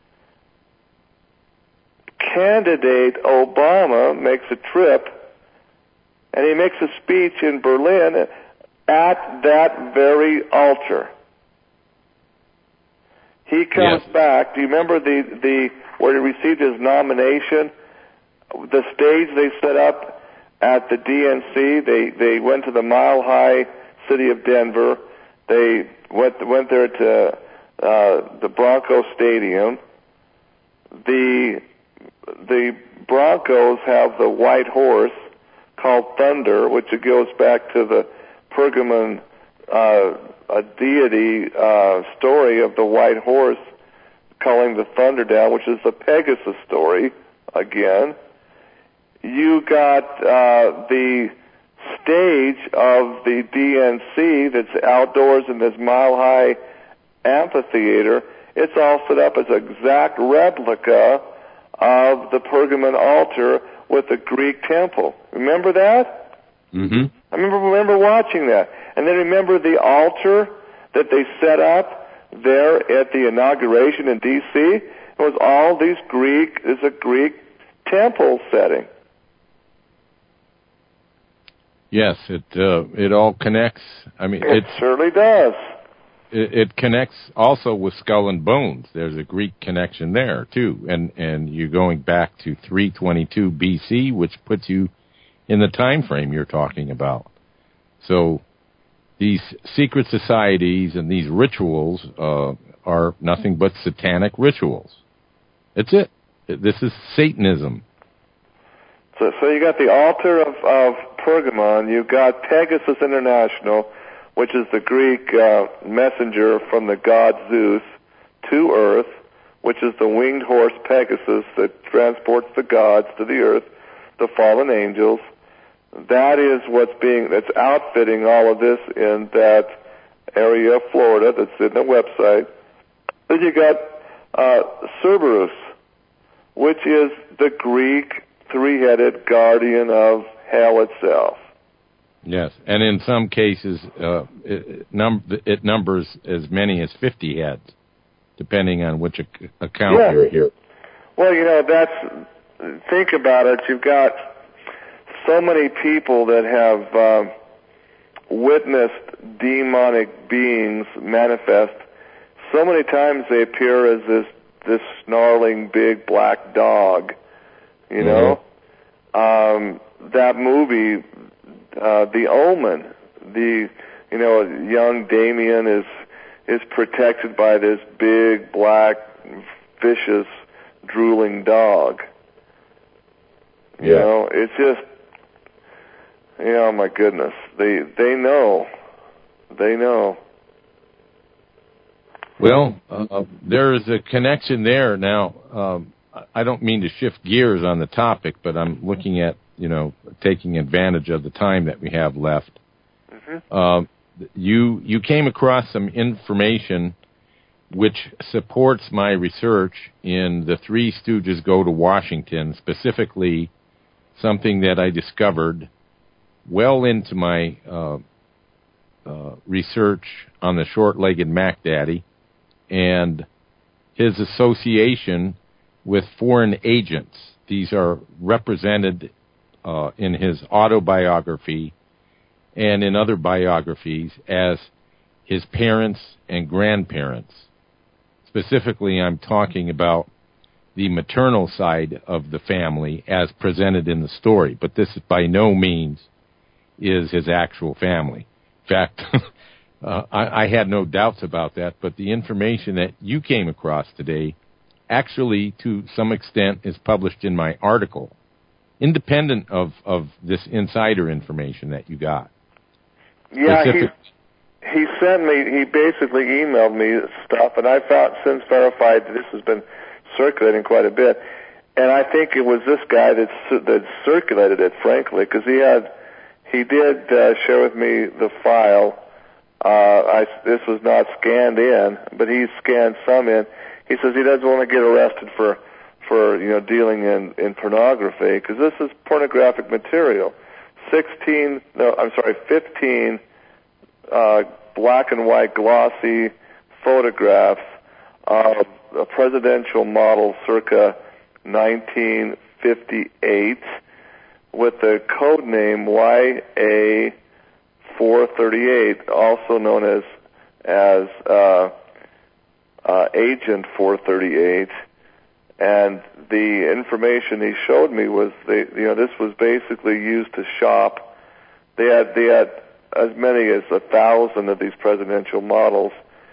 candidate Obama makes a trip, and he makes a speech in Berlin at that very altar. He comes yes. back. Do you remember the, the where he received his nomination? The stage they set up at the D N C. They they went to the Mile High city of Denver. They went went there to uh, the Bronco Stadium. The the Broncos have the white horse called Thunder, which it goes back to the Pergamon uh, a deity uh, story of the white horse calling the thunder down, which is the Pegasus story again. You got uh, the stage of the D N C that's outdoors in this mile-high amphitheater. It's all set up as an exact replica of the Pergamon altar with the Greek temple. Remember that? Mm-hmm. I remember remember watching that. And then remember the altar that they set up there at the inauguration in D C? It was all these Greek, it's a Greek temple setting. Yes, it uh, it all connects. I mean, it certainly does. It, it connects also with Skull and Bones. There's a Greek connection there too, and and you're going back to three twenty-two B C, which puts you in the time frame you're talking about. So these secret societies and these rituals uh, are nothing but satanic rituals. That's it. This is Satanism. So, so you got the altar of, of Pergamon. You've got Pegasus International, which is the Greek uh, messenger from the god Zeus to Earth, which is the winged horse Pegasus that transports the gods to the earth, the fallen angels. That is what's being, that's outfitting all of this in that area of Florida that's in the website. Then you got uh, Cerberus, which is the Greek three-headed guardian of hell itself. Yes, and in some cases, uh, it, num- it numbers as many as fifty heads, depending on which ac- account yeah. you're here. Well, you know, that's, think about it, you've got so many people that have uh, witnessed demonic beings manifest. So many times they appear as this this snarling big black dog. You mm-hmm. know, um, that movie, uh, The Omen. The you know, young Damien is is protected by this big black vicious drooling dog. You yeah. know, it's just. Yeah, oh my goodness. They they know. They know. Well, uh, there is a connection there. Now, um, I don't mean to shift gears on the topic, but I'm looking at, you know, taking advantage of the time that we have left. Mm-hmm. Um, you you came across some information which supports my research in The Three Stooges Go to Washington, specifically something that I discovered well into my uh, uh, research on the short-legged Mac Daddy and his association with foreign agents. These are represented uh, in his autobiography and in other biographies as his parents and grandparents. Specifically, I'm talking about the maternal side of the family as presented in the story, but this by no means is his actual family. In fact, uh, I, I had no doubts about that, but the information that you came across today actually, to some extent, is published in my article, independent of, of this insider information that you got. Yeah, he, he sent me, he basically emailed me stuff, and I found, since verified that this has been circulating quite a bit, and I think it was this guy that, that circulated it, frankly, because he had He did uh, share with me the file. Uh, I, this was not scanned in, but he scanned some in. He says he doesn't want to get arrested for, for you know, dealing in, in pornography, because this is pornographic material. Sixteen, no, I'm sorry, fifteen uh, black and white glossy photographs of a presidential model circa nineteen fifty-eight with the code name Y A four thirty-eight, also known as as uh, uh, Agent four thirty-eight. And the information he showed me was, they, you know, this was basically used to shop. They had they had as many as a thousand of these presidential models,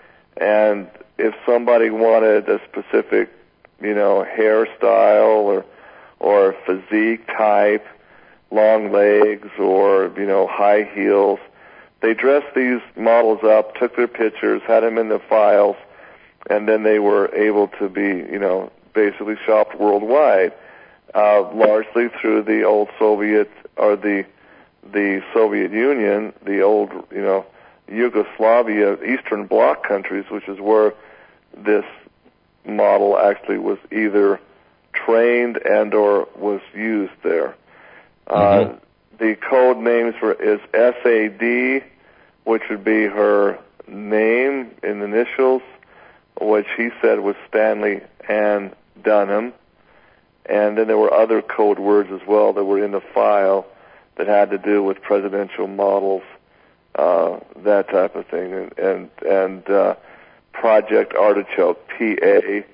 and if somebody wanted a specific, you know, hairstyle or or physique type, long legs or, you know, high heels, they dressed these models up, took their pictures, had them in the files, and then they were able to be, you know, basically shopped worldwide, uh, largely through the old Soviet or the the Soviet Union, the old, you know, Yugoslavia, Eastern Bloc countries, which is where this model actually was either trained and or was used there. Mm-hmm. Uh, the code names for is S A D, which would be her name in initials, which he said was Stanley Ann Dunham, and then there were other code words as well that were in the file that had to do with presidential models, uh, that type of thing, and and, and uh, Project Artichoke, P A,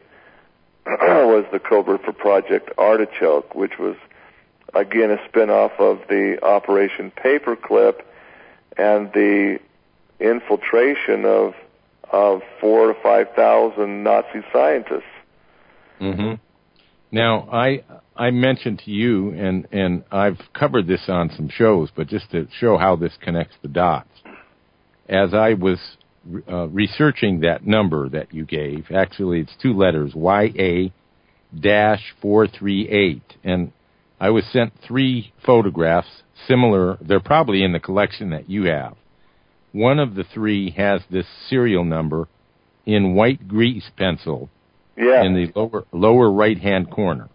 was the code word for Project Artichoke, which was again a spin-off of the Operation Paperclip and the infiltration of of four to five thousand Nazi scientists. Mm-hmm. Now, I I mentioned to you, and, and I've covered this on some shows, but just to show how this connects the dots, as I was uh, researching that number that you gave, actually it's two letters, Y A four thirty-eight, and I was sent three photographs similar. They're probably in the collection that you have. One of the three has this serial number in white grease pencil yeah. in the lower lower right-hand corner.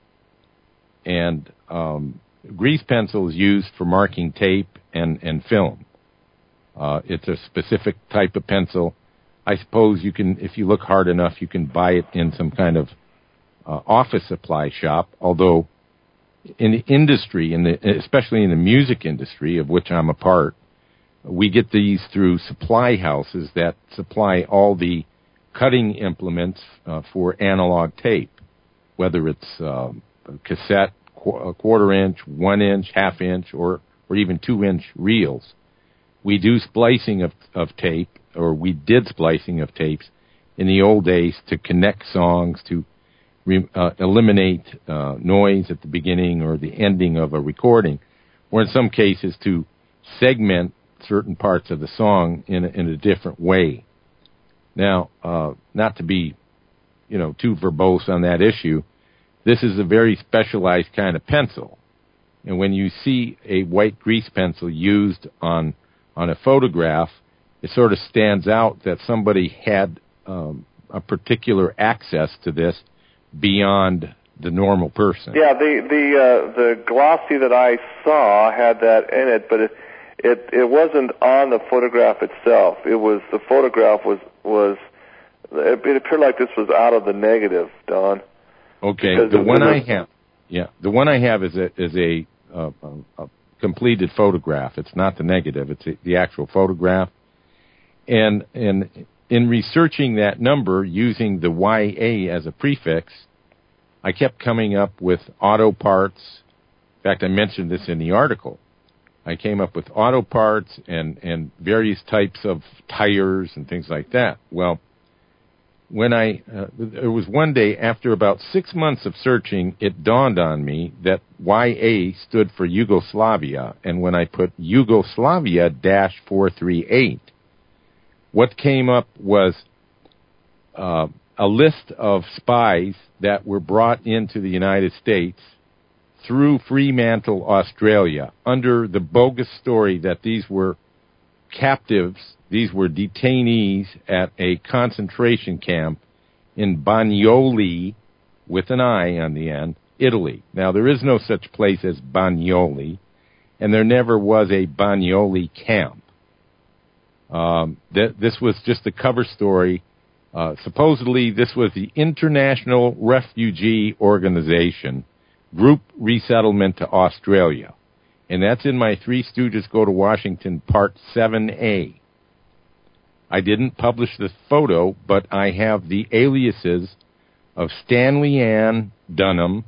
And um, grease pencil is used for marking tape and, and film. Uh, it's a specific type of pencil. I suppose you can, if you look hard enough, you can buy it in some kind of uh, office supply shop, although in the industry, in the, especially in the music industry, of which I'm a part, we get these through supply houses that supply all the cutting implements uh, for analog tape, whether it's uh, cassette, qu- quarter inch, one inch, half inch, or, or even two inch reels. We do splicing of, of tape, or we did splicing of tapes in the old days to connect songs, to re, uh, eliminate uh, noise at the beginning or the ending of a recording, or in some cases to segment certain parts of the song in a, in a different way. Now, uh, not to be, you know, too verbose on that issue, this is a very specialized kind of pencil. And when you see a white grease pencil used on on a photograph, it sort of stands out that somebody had um, a particular access to this beyond the normal person. Yeah, the the uh, the glossy that I saw had that in it, but it, it it wasn't on the photograph itself. It was the photograph was was it, it appeared like this was out of the negative, Don. Okay, the one I have, yeah, the one I have is a is a, uh, a, a completed photograph. It's not the negative; it's a, the actual photograph. And and in researching that number using the Y A as a prefix, I kept coming up with auto parts. In fact, I mentioned this in the article. I came up with auto parts and, and various types of tires and things like that. Well, when I, uh, it was one day after about six months of searching, it dawned on me that Y A stood for Yugoslavia. And when I put Yugoslavia four thirty-eight, what came up was uh, a list of spies that were brought into the United States through Fremantle, Australia, under the bogus story that these were captives, these were detainees at a concentration camp in Bagnoli, with an I on the end, Italy. Now, there is no such place as Bagnoli, and there never was a Bagnoli camp. Um, th- this was just a cover story Uh, supposedly, this was the International Refugee Organization Group Resettlement to Australia. And that's in my Three Stooges Go to Washington, Part seven A. I didn't publish this photo, but I have the aliases of Stanley Ann Dunham.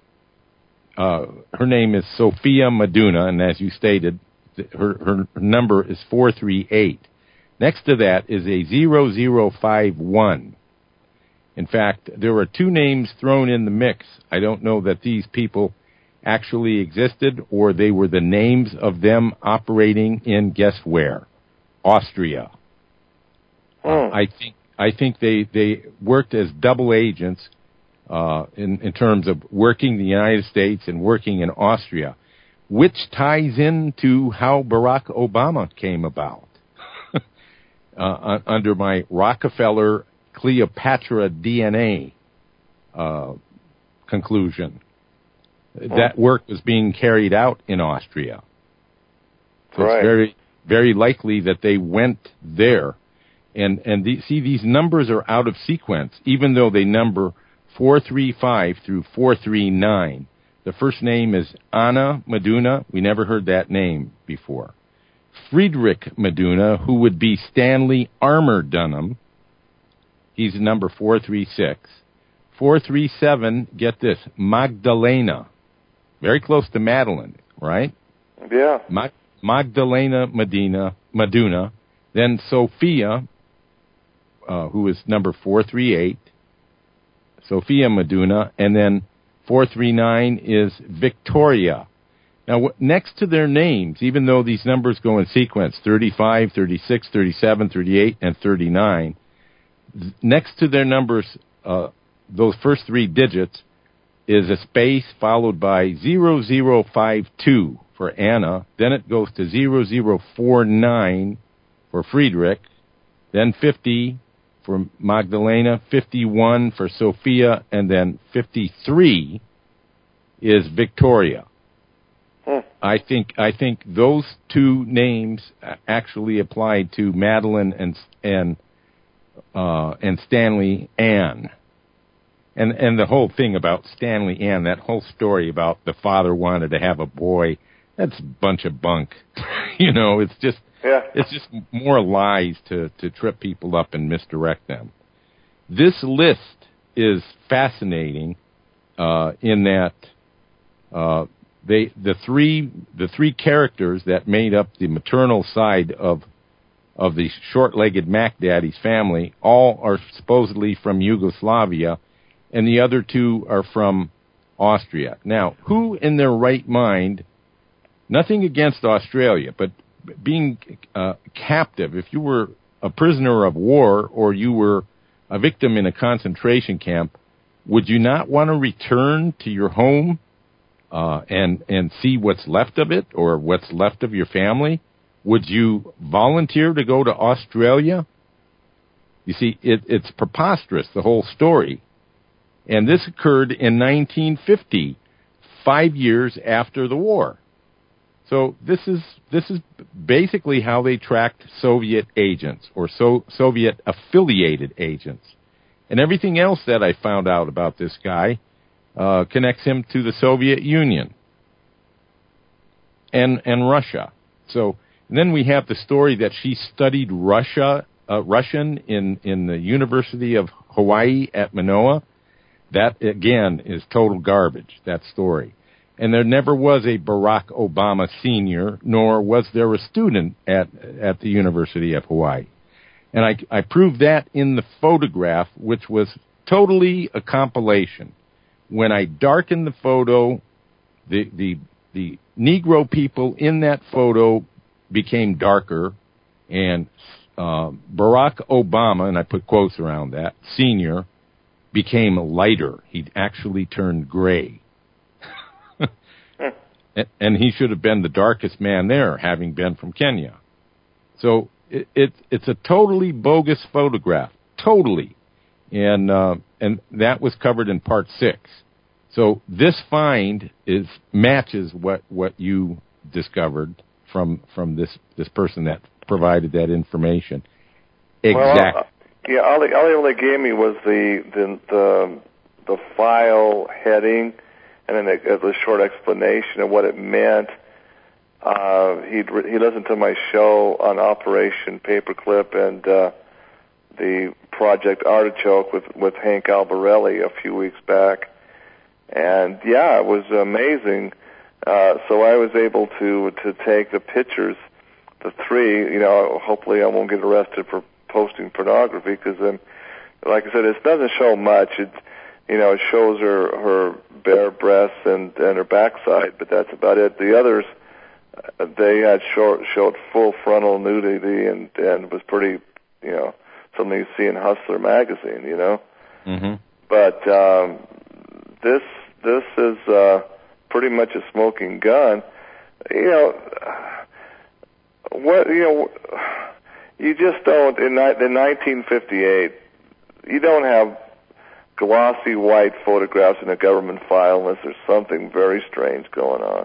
Uh, her name is Sophia Maduna, and as you stated, her, her number is four three eight. Next to that is a zero zero five one. In fact, there are two names thrown in the mix. I don't know that these people actually existed or they were the names of them operating in, guess where? Austria. Hmm. Uh, I think I think they, they worked as double agents uh, in, in terms of working the United States and working in Austria, which ties into how Barack Obama came about. uh, under my Rockefeller Cleopatra D N A uh, conclusion. Hmm. That work was being carried out in Austria. So right. It's very, very likely that they went there. And and the, see, these numbers are out of sequence, even though they number four three five through four three nine. The first name is Anna Maduna. We never heard that name before. Friedrich Maduna, who would be Stanley Armour Dunham. He's number four three six. four three seven, get this, Magdalena. Very close to Madeline, right? Yeah. Mag- Magdalena Medina, Maduna. Then Sophia, uh, who is number four three eight, Sophia Maduna, and then four three nine is Victoria. Now, w- next to their names, even though these numbers go in sequence, thirty-five, thirty-six, thirty-seven, thirty-eight, and thirty-nine, th- next to their numbers, uh, those first three digits, is a space followed by zero zero five two for Anna, then it goes to zero zero four nine for Friedrich, then fifty for Magdalena, fifty-one for Sophia, and then fifty-three is Victoria. Hmm. I think I think those two names actually applied to Madeline and and uh, and Stanley Ann. And and the whole thing about Stanley Ann, that whole story about the father wanted to have a boy, that's a bunch of bunk. You know, it's just Yeah. It's just more lies to, to trip people up and misdirect them. This list is fascinating uh, in that uh, they the three the three characters that made up the maternal side of of the short-legged Mac Daddy's family all are supposedly from Yugoslavia, and the other two are from Austria. Now, who in their right mind? Nothing against Australia, but being uh, captive, if you were a prisoner of war or you were a victim in a concentration camp, would you not want to return to your home uh, and and see what's left of it or what's left of your family? Would you volunteer to go to Australia? You see, it, it's preposterous, the whole story. And this occurred in nineteen fifty, five years after the war. So this is this is basically how they tracked Soviet agents or so Soviet affiliated agents, and everything else that I found out about this guy uh, connects him to the Soviet Union and and Russia. So and then we have the story that she studied Russia uh, Russian in in the University of Hawaii at Manoa. That again is total garbage. That story. And there never was a Barack Obama senior, nor was there a student at at the University of Hawaii. And I, I proved that in the photograph, which was totally a compilation. When I darkened the photo, the the the Negro people in that photo became darker, and uh, Barack Obama, and I put quotes around that, senior, became lighter. He actually turned gray. And he should have been the darkest man there, having been from Kenya. So it, it, it's a totally bogus photograph, totally. And uh, and that was covered in part six. So this find is matches what, what you discovered from from this, this person that provided that information. Exactly. Well, Yeah, all they, all they really gave me was the the the, the file heading, and then a, a short explanation of what it meant. Uh, he he listened to my show on Operation Paperclip and uh, the Project Artichoke with with Hank Albarelli a few weeks back, and yeah, it was amazing. Uh, so I was able to to take the pictures, the three. You know, hopefully I won't get arrested for posting pornography, because um, like I said, it doesn't show much. It, you know, it shows her her bare breasts and and her backside, but that's about it. The others, uh, they had short, showed full frontal nudity, and and was pretty, you know, something you see in Hustler magazine, you know. Mm-hmm. But um, this this is uh, pretty much a smoking gun. You know, what you know. You just don't, in, in nineteen fifty-eight, you don't have glossy white photographs in a government file unless there's something very strange going on.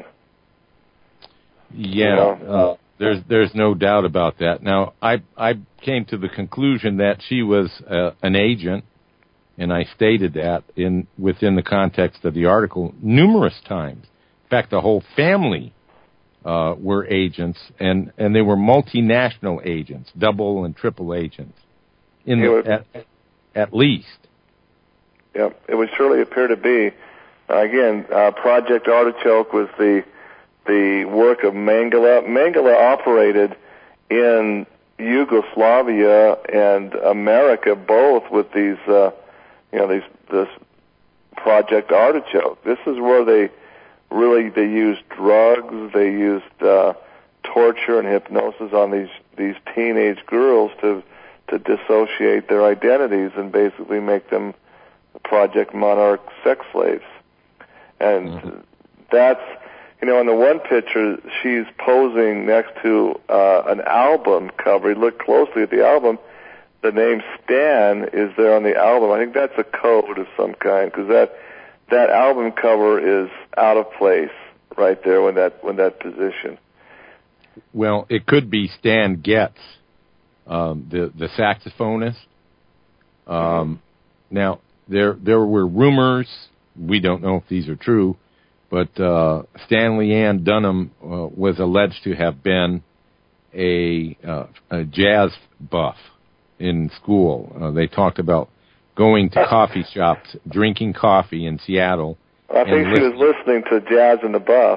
Yeah, you know? uh, there's there's no doubt about that. Now, I I came to the conclusion that she was uh, an agent, and I stated that in within the context of the article numerous times. In fact, the whole family Uh, were agents, and, and they were multinational agents, double and triple agents, in the, would, at, at least. Yeah, it would surely appear to be. Uh, again, uh, Project Artichoke was the the work of Mengele. Mengele operated in Yugoslavia and America both with these, uh, you know, these this Project Artichoke. This is where they really, they used drugs, they used uh, torture and hypnosis on these these teenage girls to to dissociate their identities and basically make them Project Monarch sex slaves. And mm-hmm. that's, you know, in the one picture, she's posing next to uh, an album cover. You look closely at the album, the name Stan is there on the album. I think that's a code of some kind, because that that album cover is out of place right there when that when that position. Well, it could be Stan Getz, um, the the saxophonist. Um, mm-hmm. Now there there were rumors. We don't know if these are true, but uh, Stanley Ann Dunham uh, was alleged to have been a, uh, a jazz buff in school. Uh, they talked about going to coffee shops, drinking coffee in Seattle. I think she was listening to Jazz in the Buff.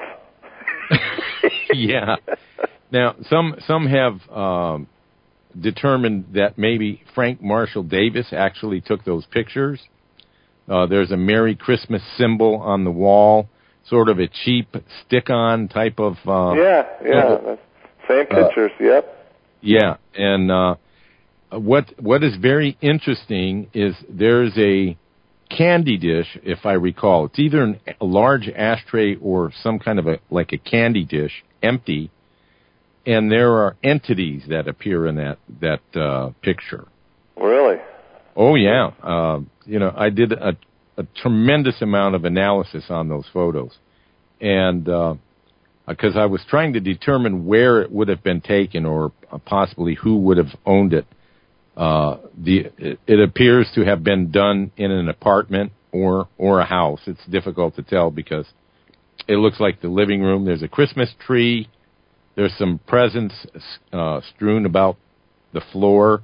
Yeah. Now, some some have um, determined that maybe Frank Marshall Davis actually took those pictures. Uh, there's a Merry Christmas symbol on the wall, sort of a cheap stick-on type of... Uh, yeah, yeah. Uh, Same pictures, uh, yep. Yeah, and... Uh, What what is very interesting is there's a candy dish, if I recall. It's either an, a large ashtray or some kind of a like a candy dish, empty, and there are entities that appear in that that uh, picture. Really? Oh yeah. Uh, you know, I did a, a tremendous amount of analysis on those photos, and because uh, I was trying to determine where it would have been taken or uh, possibly who would have owned it. Uh, the it, it appears to have been done in an apartment or or a house. It's difficult to tell because it looks like the living room. There's a Christmas tree. There's some presents uh, strewn about the floor.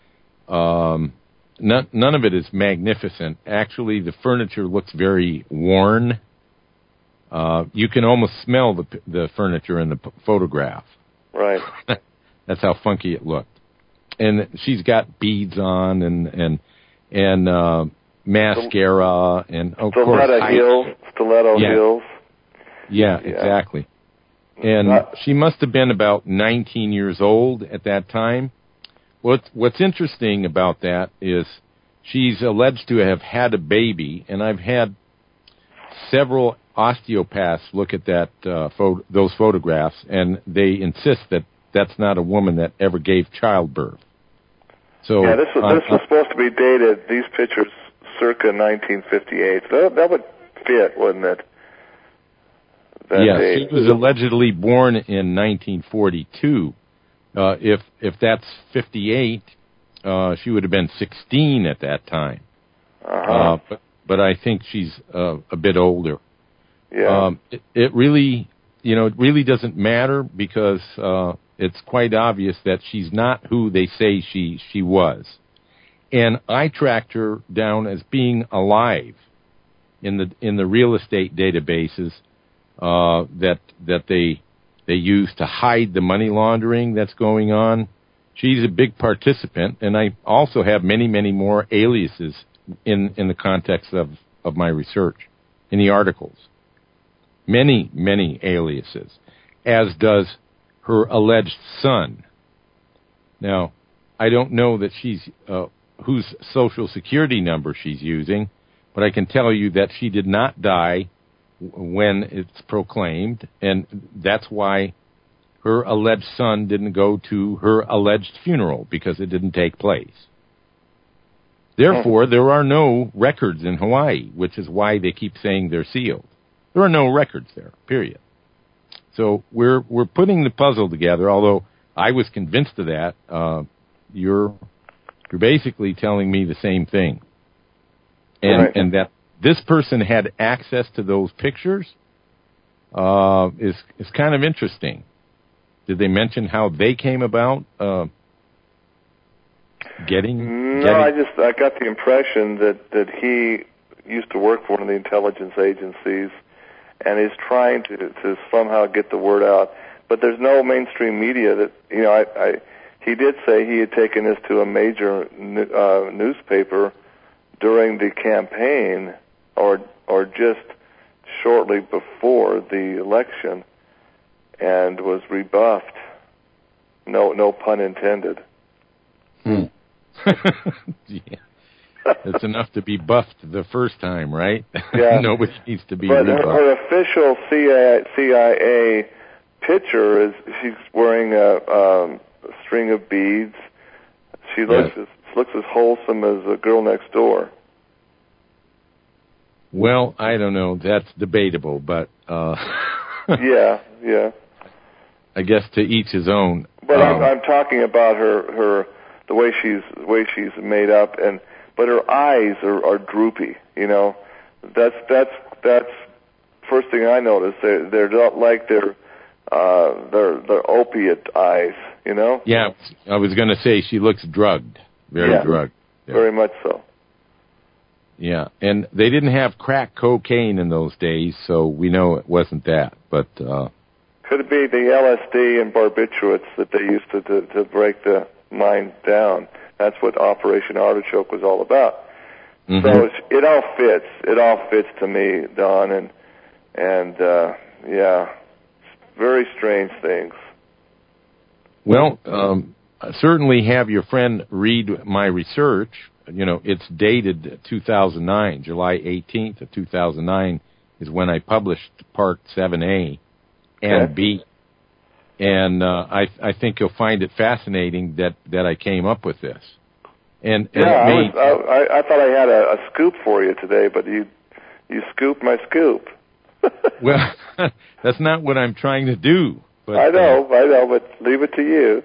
Um, none, none of it is magnificent. Actually, the furniture looks very worn. Uh, you can almost smell the the furniture in the p- photograph. Right. That's how funky it looked. And she's got beads on and and and uh, mascara and of stiletto course stiletto heels, stiletto yeah. heels. Yeah, yeah, exactly. And uh, she must have been about nineteen years old at that time. What's What's interesting about that is she's alleged to have had a baby, and I've had several osteopaths look at that uh, photo, those photographs, and they insist that that's not a woman that ever gave childbirth. So yeah, this was, uh, this was supposed to be dated, these pictures, circa nineteen fifty-eight. So that, that would fit, wouldn't it? That yes, date. she was allegedly born in nineteen forty-two. Uh, if if that's fifty-eight, Uh, she would have been sixteen at that time. Uh-huh. Uh, but, but I think she's uh, a bit older. Yeah. Um, it, it really, you know, it really doesn't matter because uh, it's quite obvious that she's not who they say she she was. And I tracked her down as being alive in the in the real estate databases uh, that that they they use to hide the money laundering that's going on. She's a big participant, and I also have many, many more aliases in, in the context of, of my research, in the articles. Many, many aliases, as does her alleged son. Now, I don't know that she's uh, whose Social Security number she's using, but I can tell you that she did not die when it's proclaimed, and that's why her alleged son didn't go to her alleged funeral, because it didn't take place. Therefore, there are no records in Hawaii, which is why they keep saying they're sealed. There are no records there, period. So we're we're putting the puzzle together, although I was convinced of that. Uh, you're you're basically telling me the same thing. And right. and that this person had access to those pictures uh, is is kind of interesting. Did they mention how they came about uh, getting? No, getting... I just I got the impression that, that he used to work for one of the intelligence agencies, and is trying to to somehow get the word out. But there's no mainstream media that you know. I, I he did say he had taken this to a major uh, newspaper during the campaign, or or just shortly before the election, and was rebuffed. No, no pun intended. Hmm. Yeah. It's enough to be buffed the first time, right? Yeah. Nobody needs to be but rebuffed. But her, her official C I A picture is she's wearing a, um, a string of beads. She looks yes. as, looks as wholesome as a girl next door. Well, I don't know. That's debatable, but uh, yeah, yeah. I guess to each his own. But um, I'm, I'm talking about her, her the way she's the way she's made up, and but her eyes are, are droopy. You know, that's that's that's first thing I noticed. They're they're not like they're uh, they're they're opiate eyes. You know. Yeah, I was going to say she looks drugged, very yeah, drugged, yeah. Very much so. Yeah, and they didn't have crack cocaine in those days, so we know it wasn't that. But uh, could it be the L S D and barbiturates that they used to, to to break the mind down? That's what Operation Artichoke was all about. Mm-hmm. So it's, it all fits. It all fits to me, Don, and and uh, yeah, very strange things. Well, um, certainly have your friend read my research. You know, it's dated two thousand nine, July eighteenth of two thousand nine is when I published Part seven A and okay. B. And uh, I I think you'll find it fascinating that, that I came up with this. And, and yeah, it made, I, was, I, I thought I had a, a scoop for you today, but you you scooped my scoop. Well, that's not what I'm trying to do. But, I know, uh, I know, but leave it to you.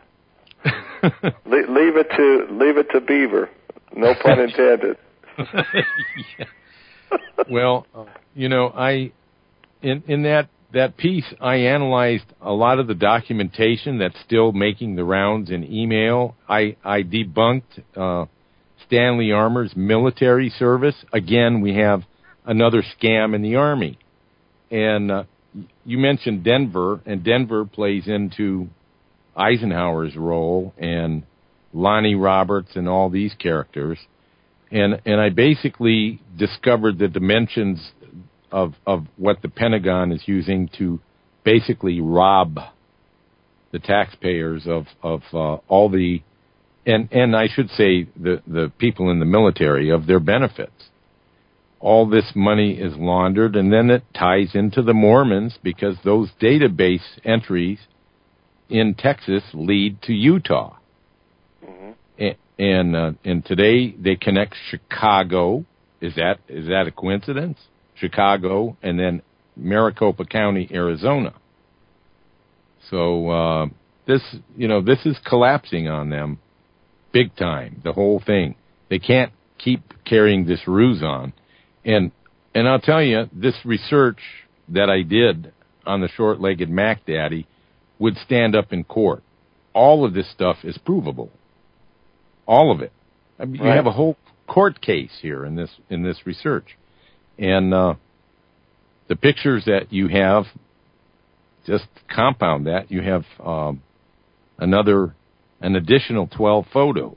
Le- leave it to leave it to Beaver. No pun intended. Yeah. Well, uh, you know, I in in that that piece I analyzed a lot of the documentation that's still making the rounds in email. I I debunked uh, Stanley Armour's military service. Again, we have another scam in the Army. And uh, you mentioned Denver, and Denver plays into Eisenhower's role and Lonnie Roberts and all these characters. And and I basically discovered the dimensions of of what the Pentagon is using to basically rob the taxpayers of of uh, all the and and I should say the the people in the military of their benefits. All this money is laundered, and then it ties into the Mormons because those database entries in Texas lead to Utah. Mm-hmm. And and, uh, and today they connect Chicago. Is that is that a coincidence? Chicago and then Maricopa County, Arizona. So uh, this you know this is collapsing on them, big time, the whole thing. They can't keep carrying this ruse on. And and I'll tell you, this research that I did on the short-legged Mac Daddy would stand up in court. All of this stuff is provable. All of it. I mean, right. You have a whole court case here in this in this research. And uh, the pictures that you have, just compound that. You have um, another, an additional twelve photos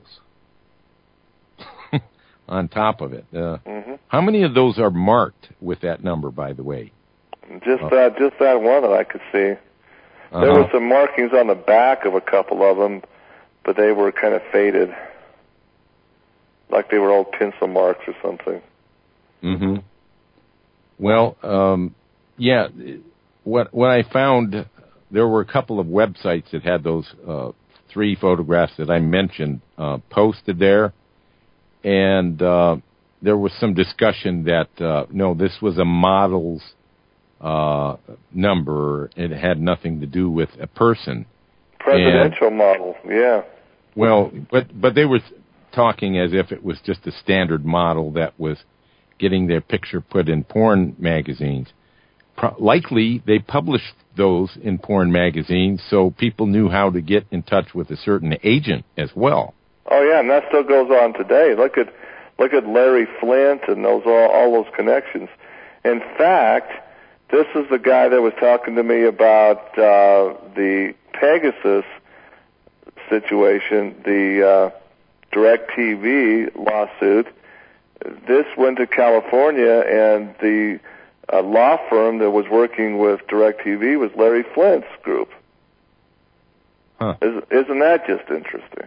on top of it. Uh, mm-hmm. How many of those are marked with that number, by the way? Just uh, that, just that one that I could see. Uh-huh. There were some markings on the back of a couple of them, but they were kind of faded, like they were old pencil marks or something. Mm-hmm. Well, um, yeah, what what I found, there were a couple of websites that had those uh, three photographs that I mentioned uh, posted there, and uh, there was some discussion that, uh, no, this was a model's uh, number. It had nothing to do with a person. Presidential and, model, yeah. Well, but but they were talking as if it was just a standard model that was getting their picture put in porn magazines. Pro- likely, they published those in porn magazines so people knew how to get in touch with a certain agent as well. Oh yeah, and that still goes on today. Look at look at Larry Flint and those all, all those connections. In fact, this is the guy that was talking to me about uh, the Pegasus situation, the uh, DirecTV lawsuit. This went to California, and the uh, law firm that was working with DirecTV was Larry Flint's group. Huh. Is, isn't that just interesting?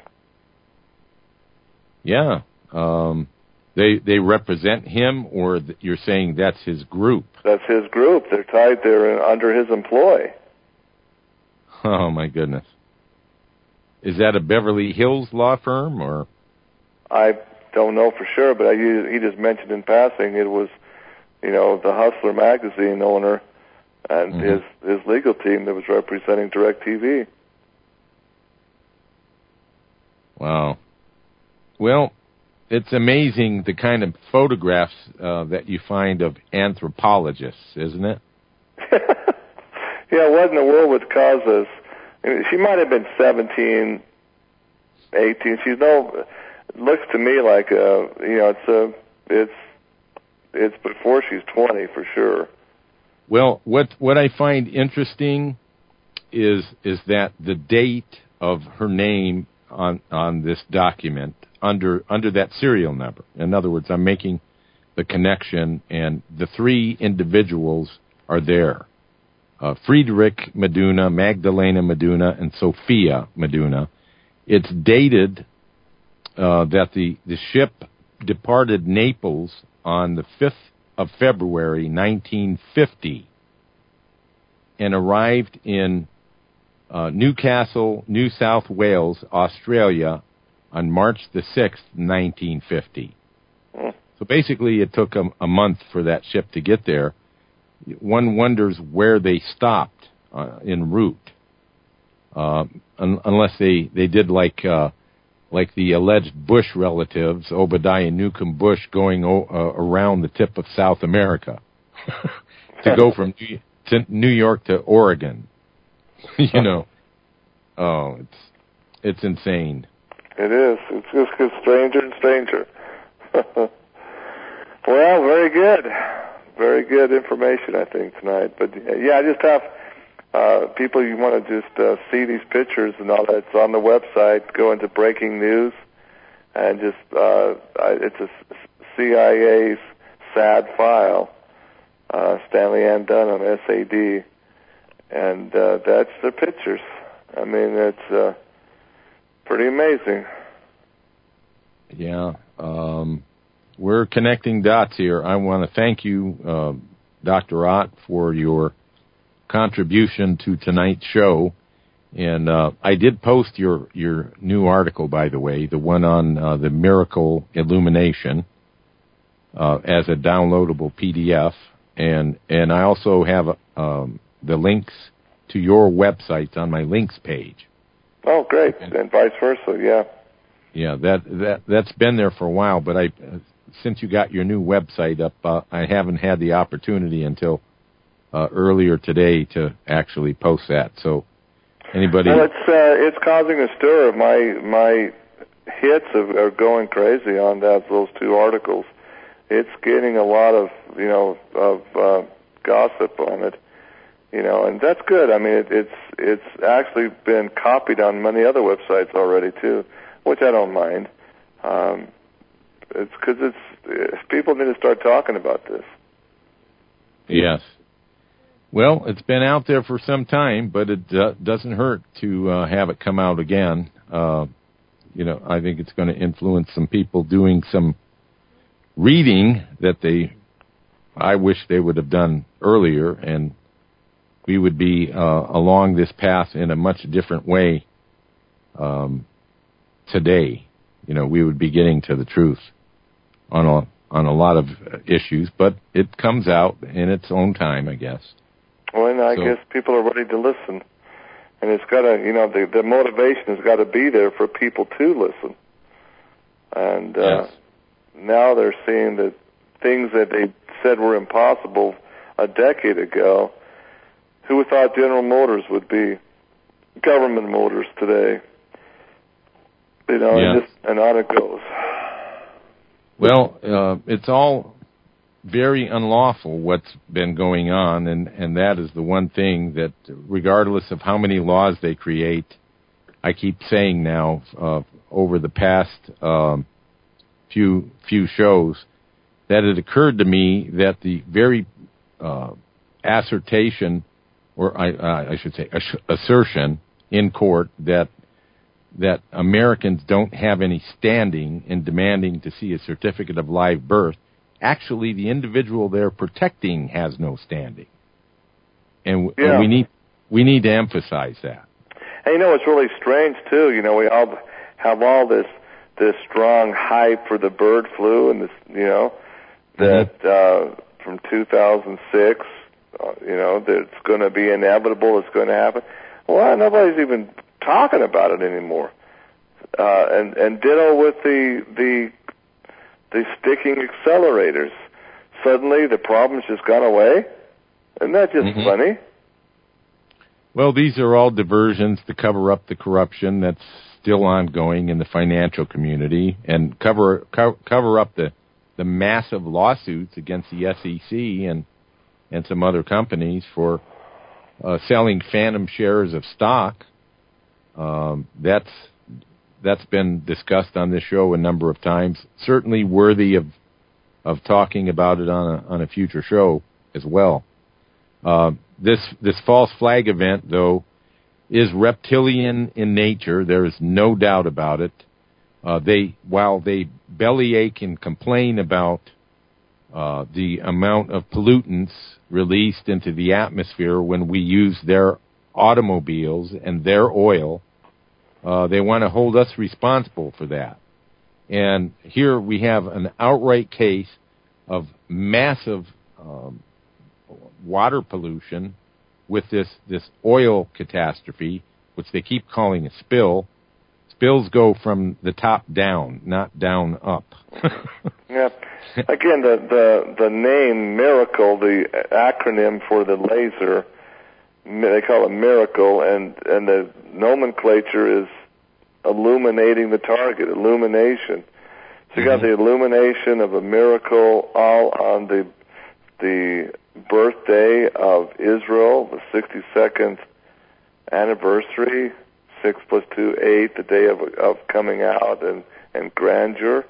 Yeah. Um, they they represent him, or th- you're saying that's his group? That's his group. They're tied there under his employ. Oh, my goodness. Is that a Beverly Hills law firm, or? I don't know for sure, but I, he just mentioned in passing it was, you know, the Hustler magazine owner and mm-hmm. his his legal team that was representing DirecTV. Wow. Well, it's amazing the kind of photographs uh, that you find of anthropologists, isn't it? Yeah, what in the world would cause this? I mean, she might have been seventeen, eighteen. She's no... looks to me like uh you know it's a it's it's before she's twenty for sure. Well, what what I find interesting is is that the date of her name on on this document under under that serial number. In other words, I'm making the connection, and the three individuals are there: uh, Friedrich Meduna, Magdalena Meduna, and Sophia Meduna. It's dated. Uh, that the, the ship departed Naples on the fifth of February, nineteen fifty, and arrived in uh, Newcastle, New South Wales, Australia, on March the sixth, nineteen fifty. Mm. So basically, it took a, a month for that ship to get there. One wonders where they stopped uh, en route, uh, un- unless they, they did like... Uh, like the alleged Bush relatives, Obadiah Newcomb Bush, going o- uh, around the tip of South America to go from New, to New York to Oregon. You know, oh, it's it's insane. It is. It's just gets stranger and stranger. Well, very good, very good information, I think, tonight. But yeah, I just have. Uh, people, you want to just uh, see these pictures and all that. It's on the website. Go into breaking news, and just uh, it's a C I A's S A D file, uh, Stanley Ann Dunham, S A D, and uh, that's the pictures. I mean, it's uh, pretty amazing. Yeah, um, we're connecting dots here. I want to thank you, uh, Doctor Ott, for your contribution to tonight's show, and uh, I did post your your new article, by the way, the one on uh, the miracle illumination, uh, as a downloadable P D F, and and I also have um, the links to your websites on my links page. Oh, great, and, and vice versa, yeah. Yeah, that that that's been there for a while, but I uh, since you got your new website up, uh, I haven't had the opportunity until uh, earlier today to actually post that. So anybody? Well, it's uh, it's causing a stir. My my hits are, are going crazy on that those two articles. It's getting a lot of you know of uh, gossip on it, you know, and that's good. I mean, it, it's it's actually been copied on many other websites already too, which I don't mind. Um, it's because it's, it's people need to start talking about this. Yes. Well, it's been out there for some time, but it uh, doesn't hurt to uh, have it come out again. Uh, you know, I think it's going to influence some people doing some reading that they, I wish they would have done earlier, and we would be uh, along this path in a much different way um, today. You know, we would be getting to the truth on a on a lot of issues, but it comes out in its own time, I guess. Well, and I so, guess people are ready to listen, and it's got to, you know, the the motivation has got to be there for people to listen, and. Uh, yes. Now they're seeing that things that they said were impossible a decade ago. Who thought General Motors would be government motors today? You know, yeah. and, just, and on it goes. Well, uh, it's all very unlawful what's been going on, and, and that is the one thing that, regardless of how many laws they create, I keep saying now uh, over the past um, few few shows, that it occurred to me that the very uh, assertion, or I, uh, I should say assertion in court that that Americans don't have any standing in demanding to see a certificate of live birth, actually the individual they're protecting has no standing, and, yeah. and we need we need to emphasize that. And you know, it's really strange too. You know, we all have all this. this strong hype for the bird flu, and this, you know, that uh, from two thousand six, uh, you know, that it's going to be inevitable, it's going to happen. Well, nobody's even talking about it anymore. Uh, and and ditto with the the the sticking accelerators. Suddenly, the problem's just gone away. Isn't that just mm-hmm. funny? Well, these are all diversions to cover up the corruption that's still ongoing in the financial community, and cover co- cover up the, the massive lawsuits against the S E C and and some other companies for uh, selling phantom shares of stock. Um, that's that's been discussed on this show a number of times. Certainly worthy of of talking about it on a on a future show as well. Uh, this this false flag event, though, is reptilian in nature. There is no doubt about it. Uh, they, while they bellyache and complain about uh, the amount of pollutants released into the atmosphere when we use their automobiles and their oil, uh, they want to hold us responsible for that. And here we have an outright case of massive um, water pollution with this, this oil catastrophe, which they keep calling a spill. Spills go from the top down, not down up. Yeah. Again, the, the, the name Miracle, the acronym for the laser, they call it Miracle, and, and the nomenclature is illuminating the target, illumination. So you got the illumination of a miracle all on the the birthday of Israel, the sixty-second anniversary, six plus two, eight, the day of of coming out and, and grandeur.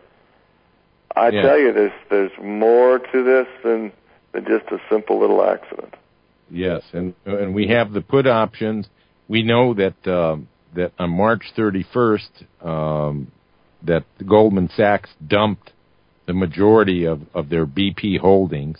I yeah. tell you, there's there's more to this than than just a simple little accident. Yes, and and we have the put options. We know that uh, that on March thirty-first, um, that Goldman Sachs dumped the majority of, of their B P holdings.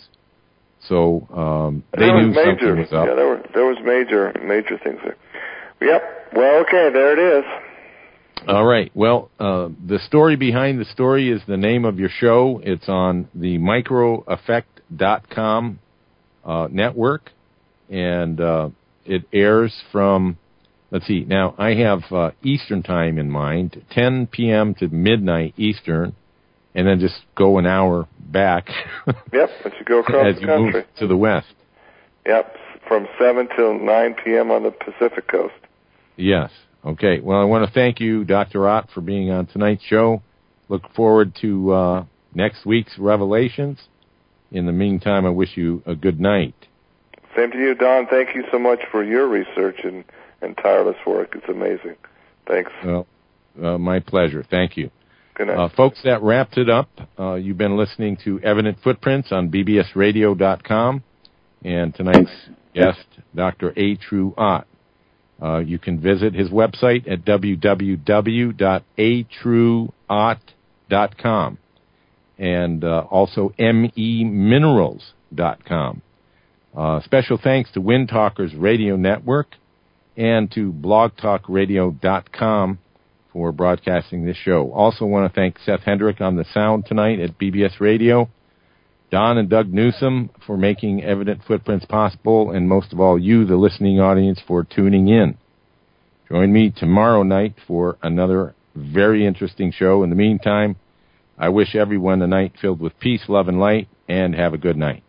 So um, they knew major, something was up. Yeah, there were there was major major things there. Yep. Well, okay, there it is. All right. Well, uh, the story behind the story is the name of your show. It's on the micro effect dot com uh, network, and uh, it airs from let's see. Now, I have uh, Eastern time in mind, ten p.m. to midnight Eastern, and then just go an hour back. Yep, as you go across as the you country. move to the west. Yep, from seven till nine p.m. on the Pacific Coast. Yes. Okay. Well, I want to thank you, Doctor Ott, for being on tonight's show. Look forward to uh, next week's revelations. In the meantime, I wish you a good night. Same to you, Don. Thank you so much for your research and, and tireless work. It's amazing. Thanks. Well, uh, my pleasure. Thank you. Good night. Uh, folks, that wraps it up. Uh, you've been listening to Evident Footprints on B B S radio dot com. And tonight's guest, Doctor A. True Ott. Uh, you can visit his website at w w w dot a true ott dot com and uh, also m e minerals dot com. Uh, special thanks to Wind Talkers Radio Network and to blog talk radio dot com for broadcasting this show. Also want to thank Seth Hendrick on the sound tonight at B B S Radio, Don and Doug Newsom for making Evident Footprints possible, and most of all, you, the listening audience, for tuning in. Join me tomorrow night for another very interesting show. In the meantime, I wish everyone a night filled with peace, love, and light, and have a good night.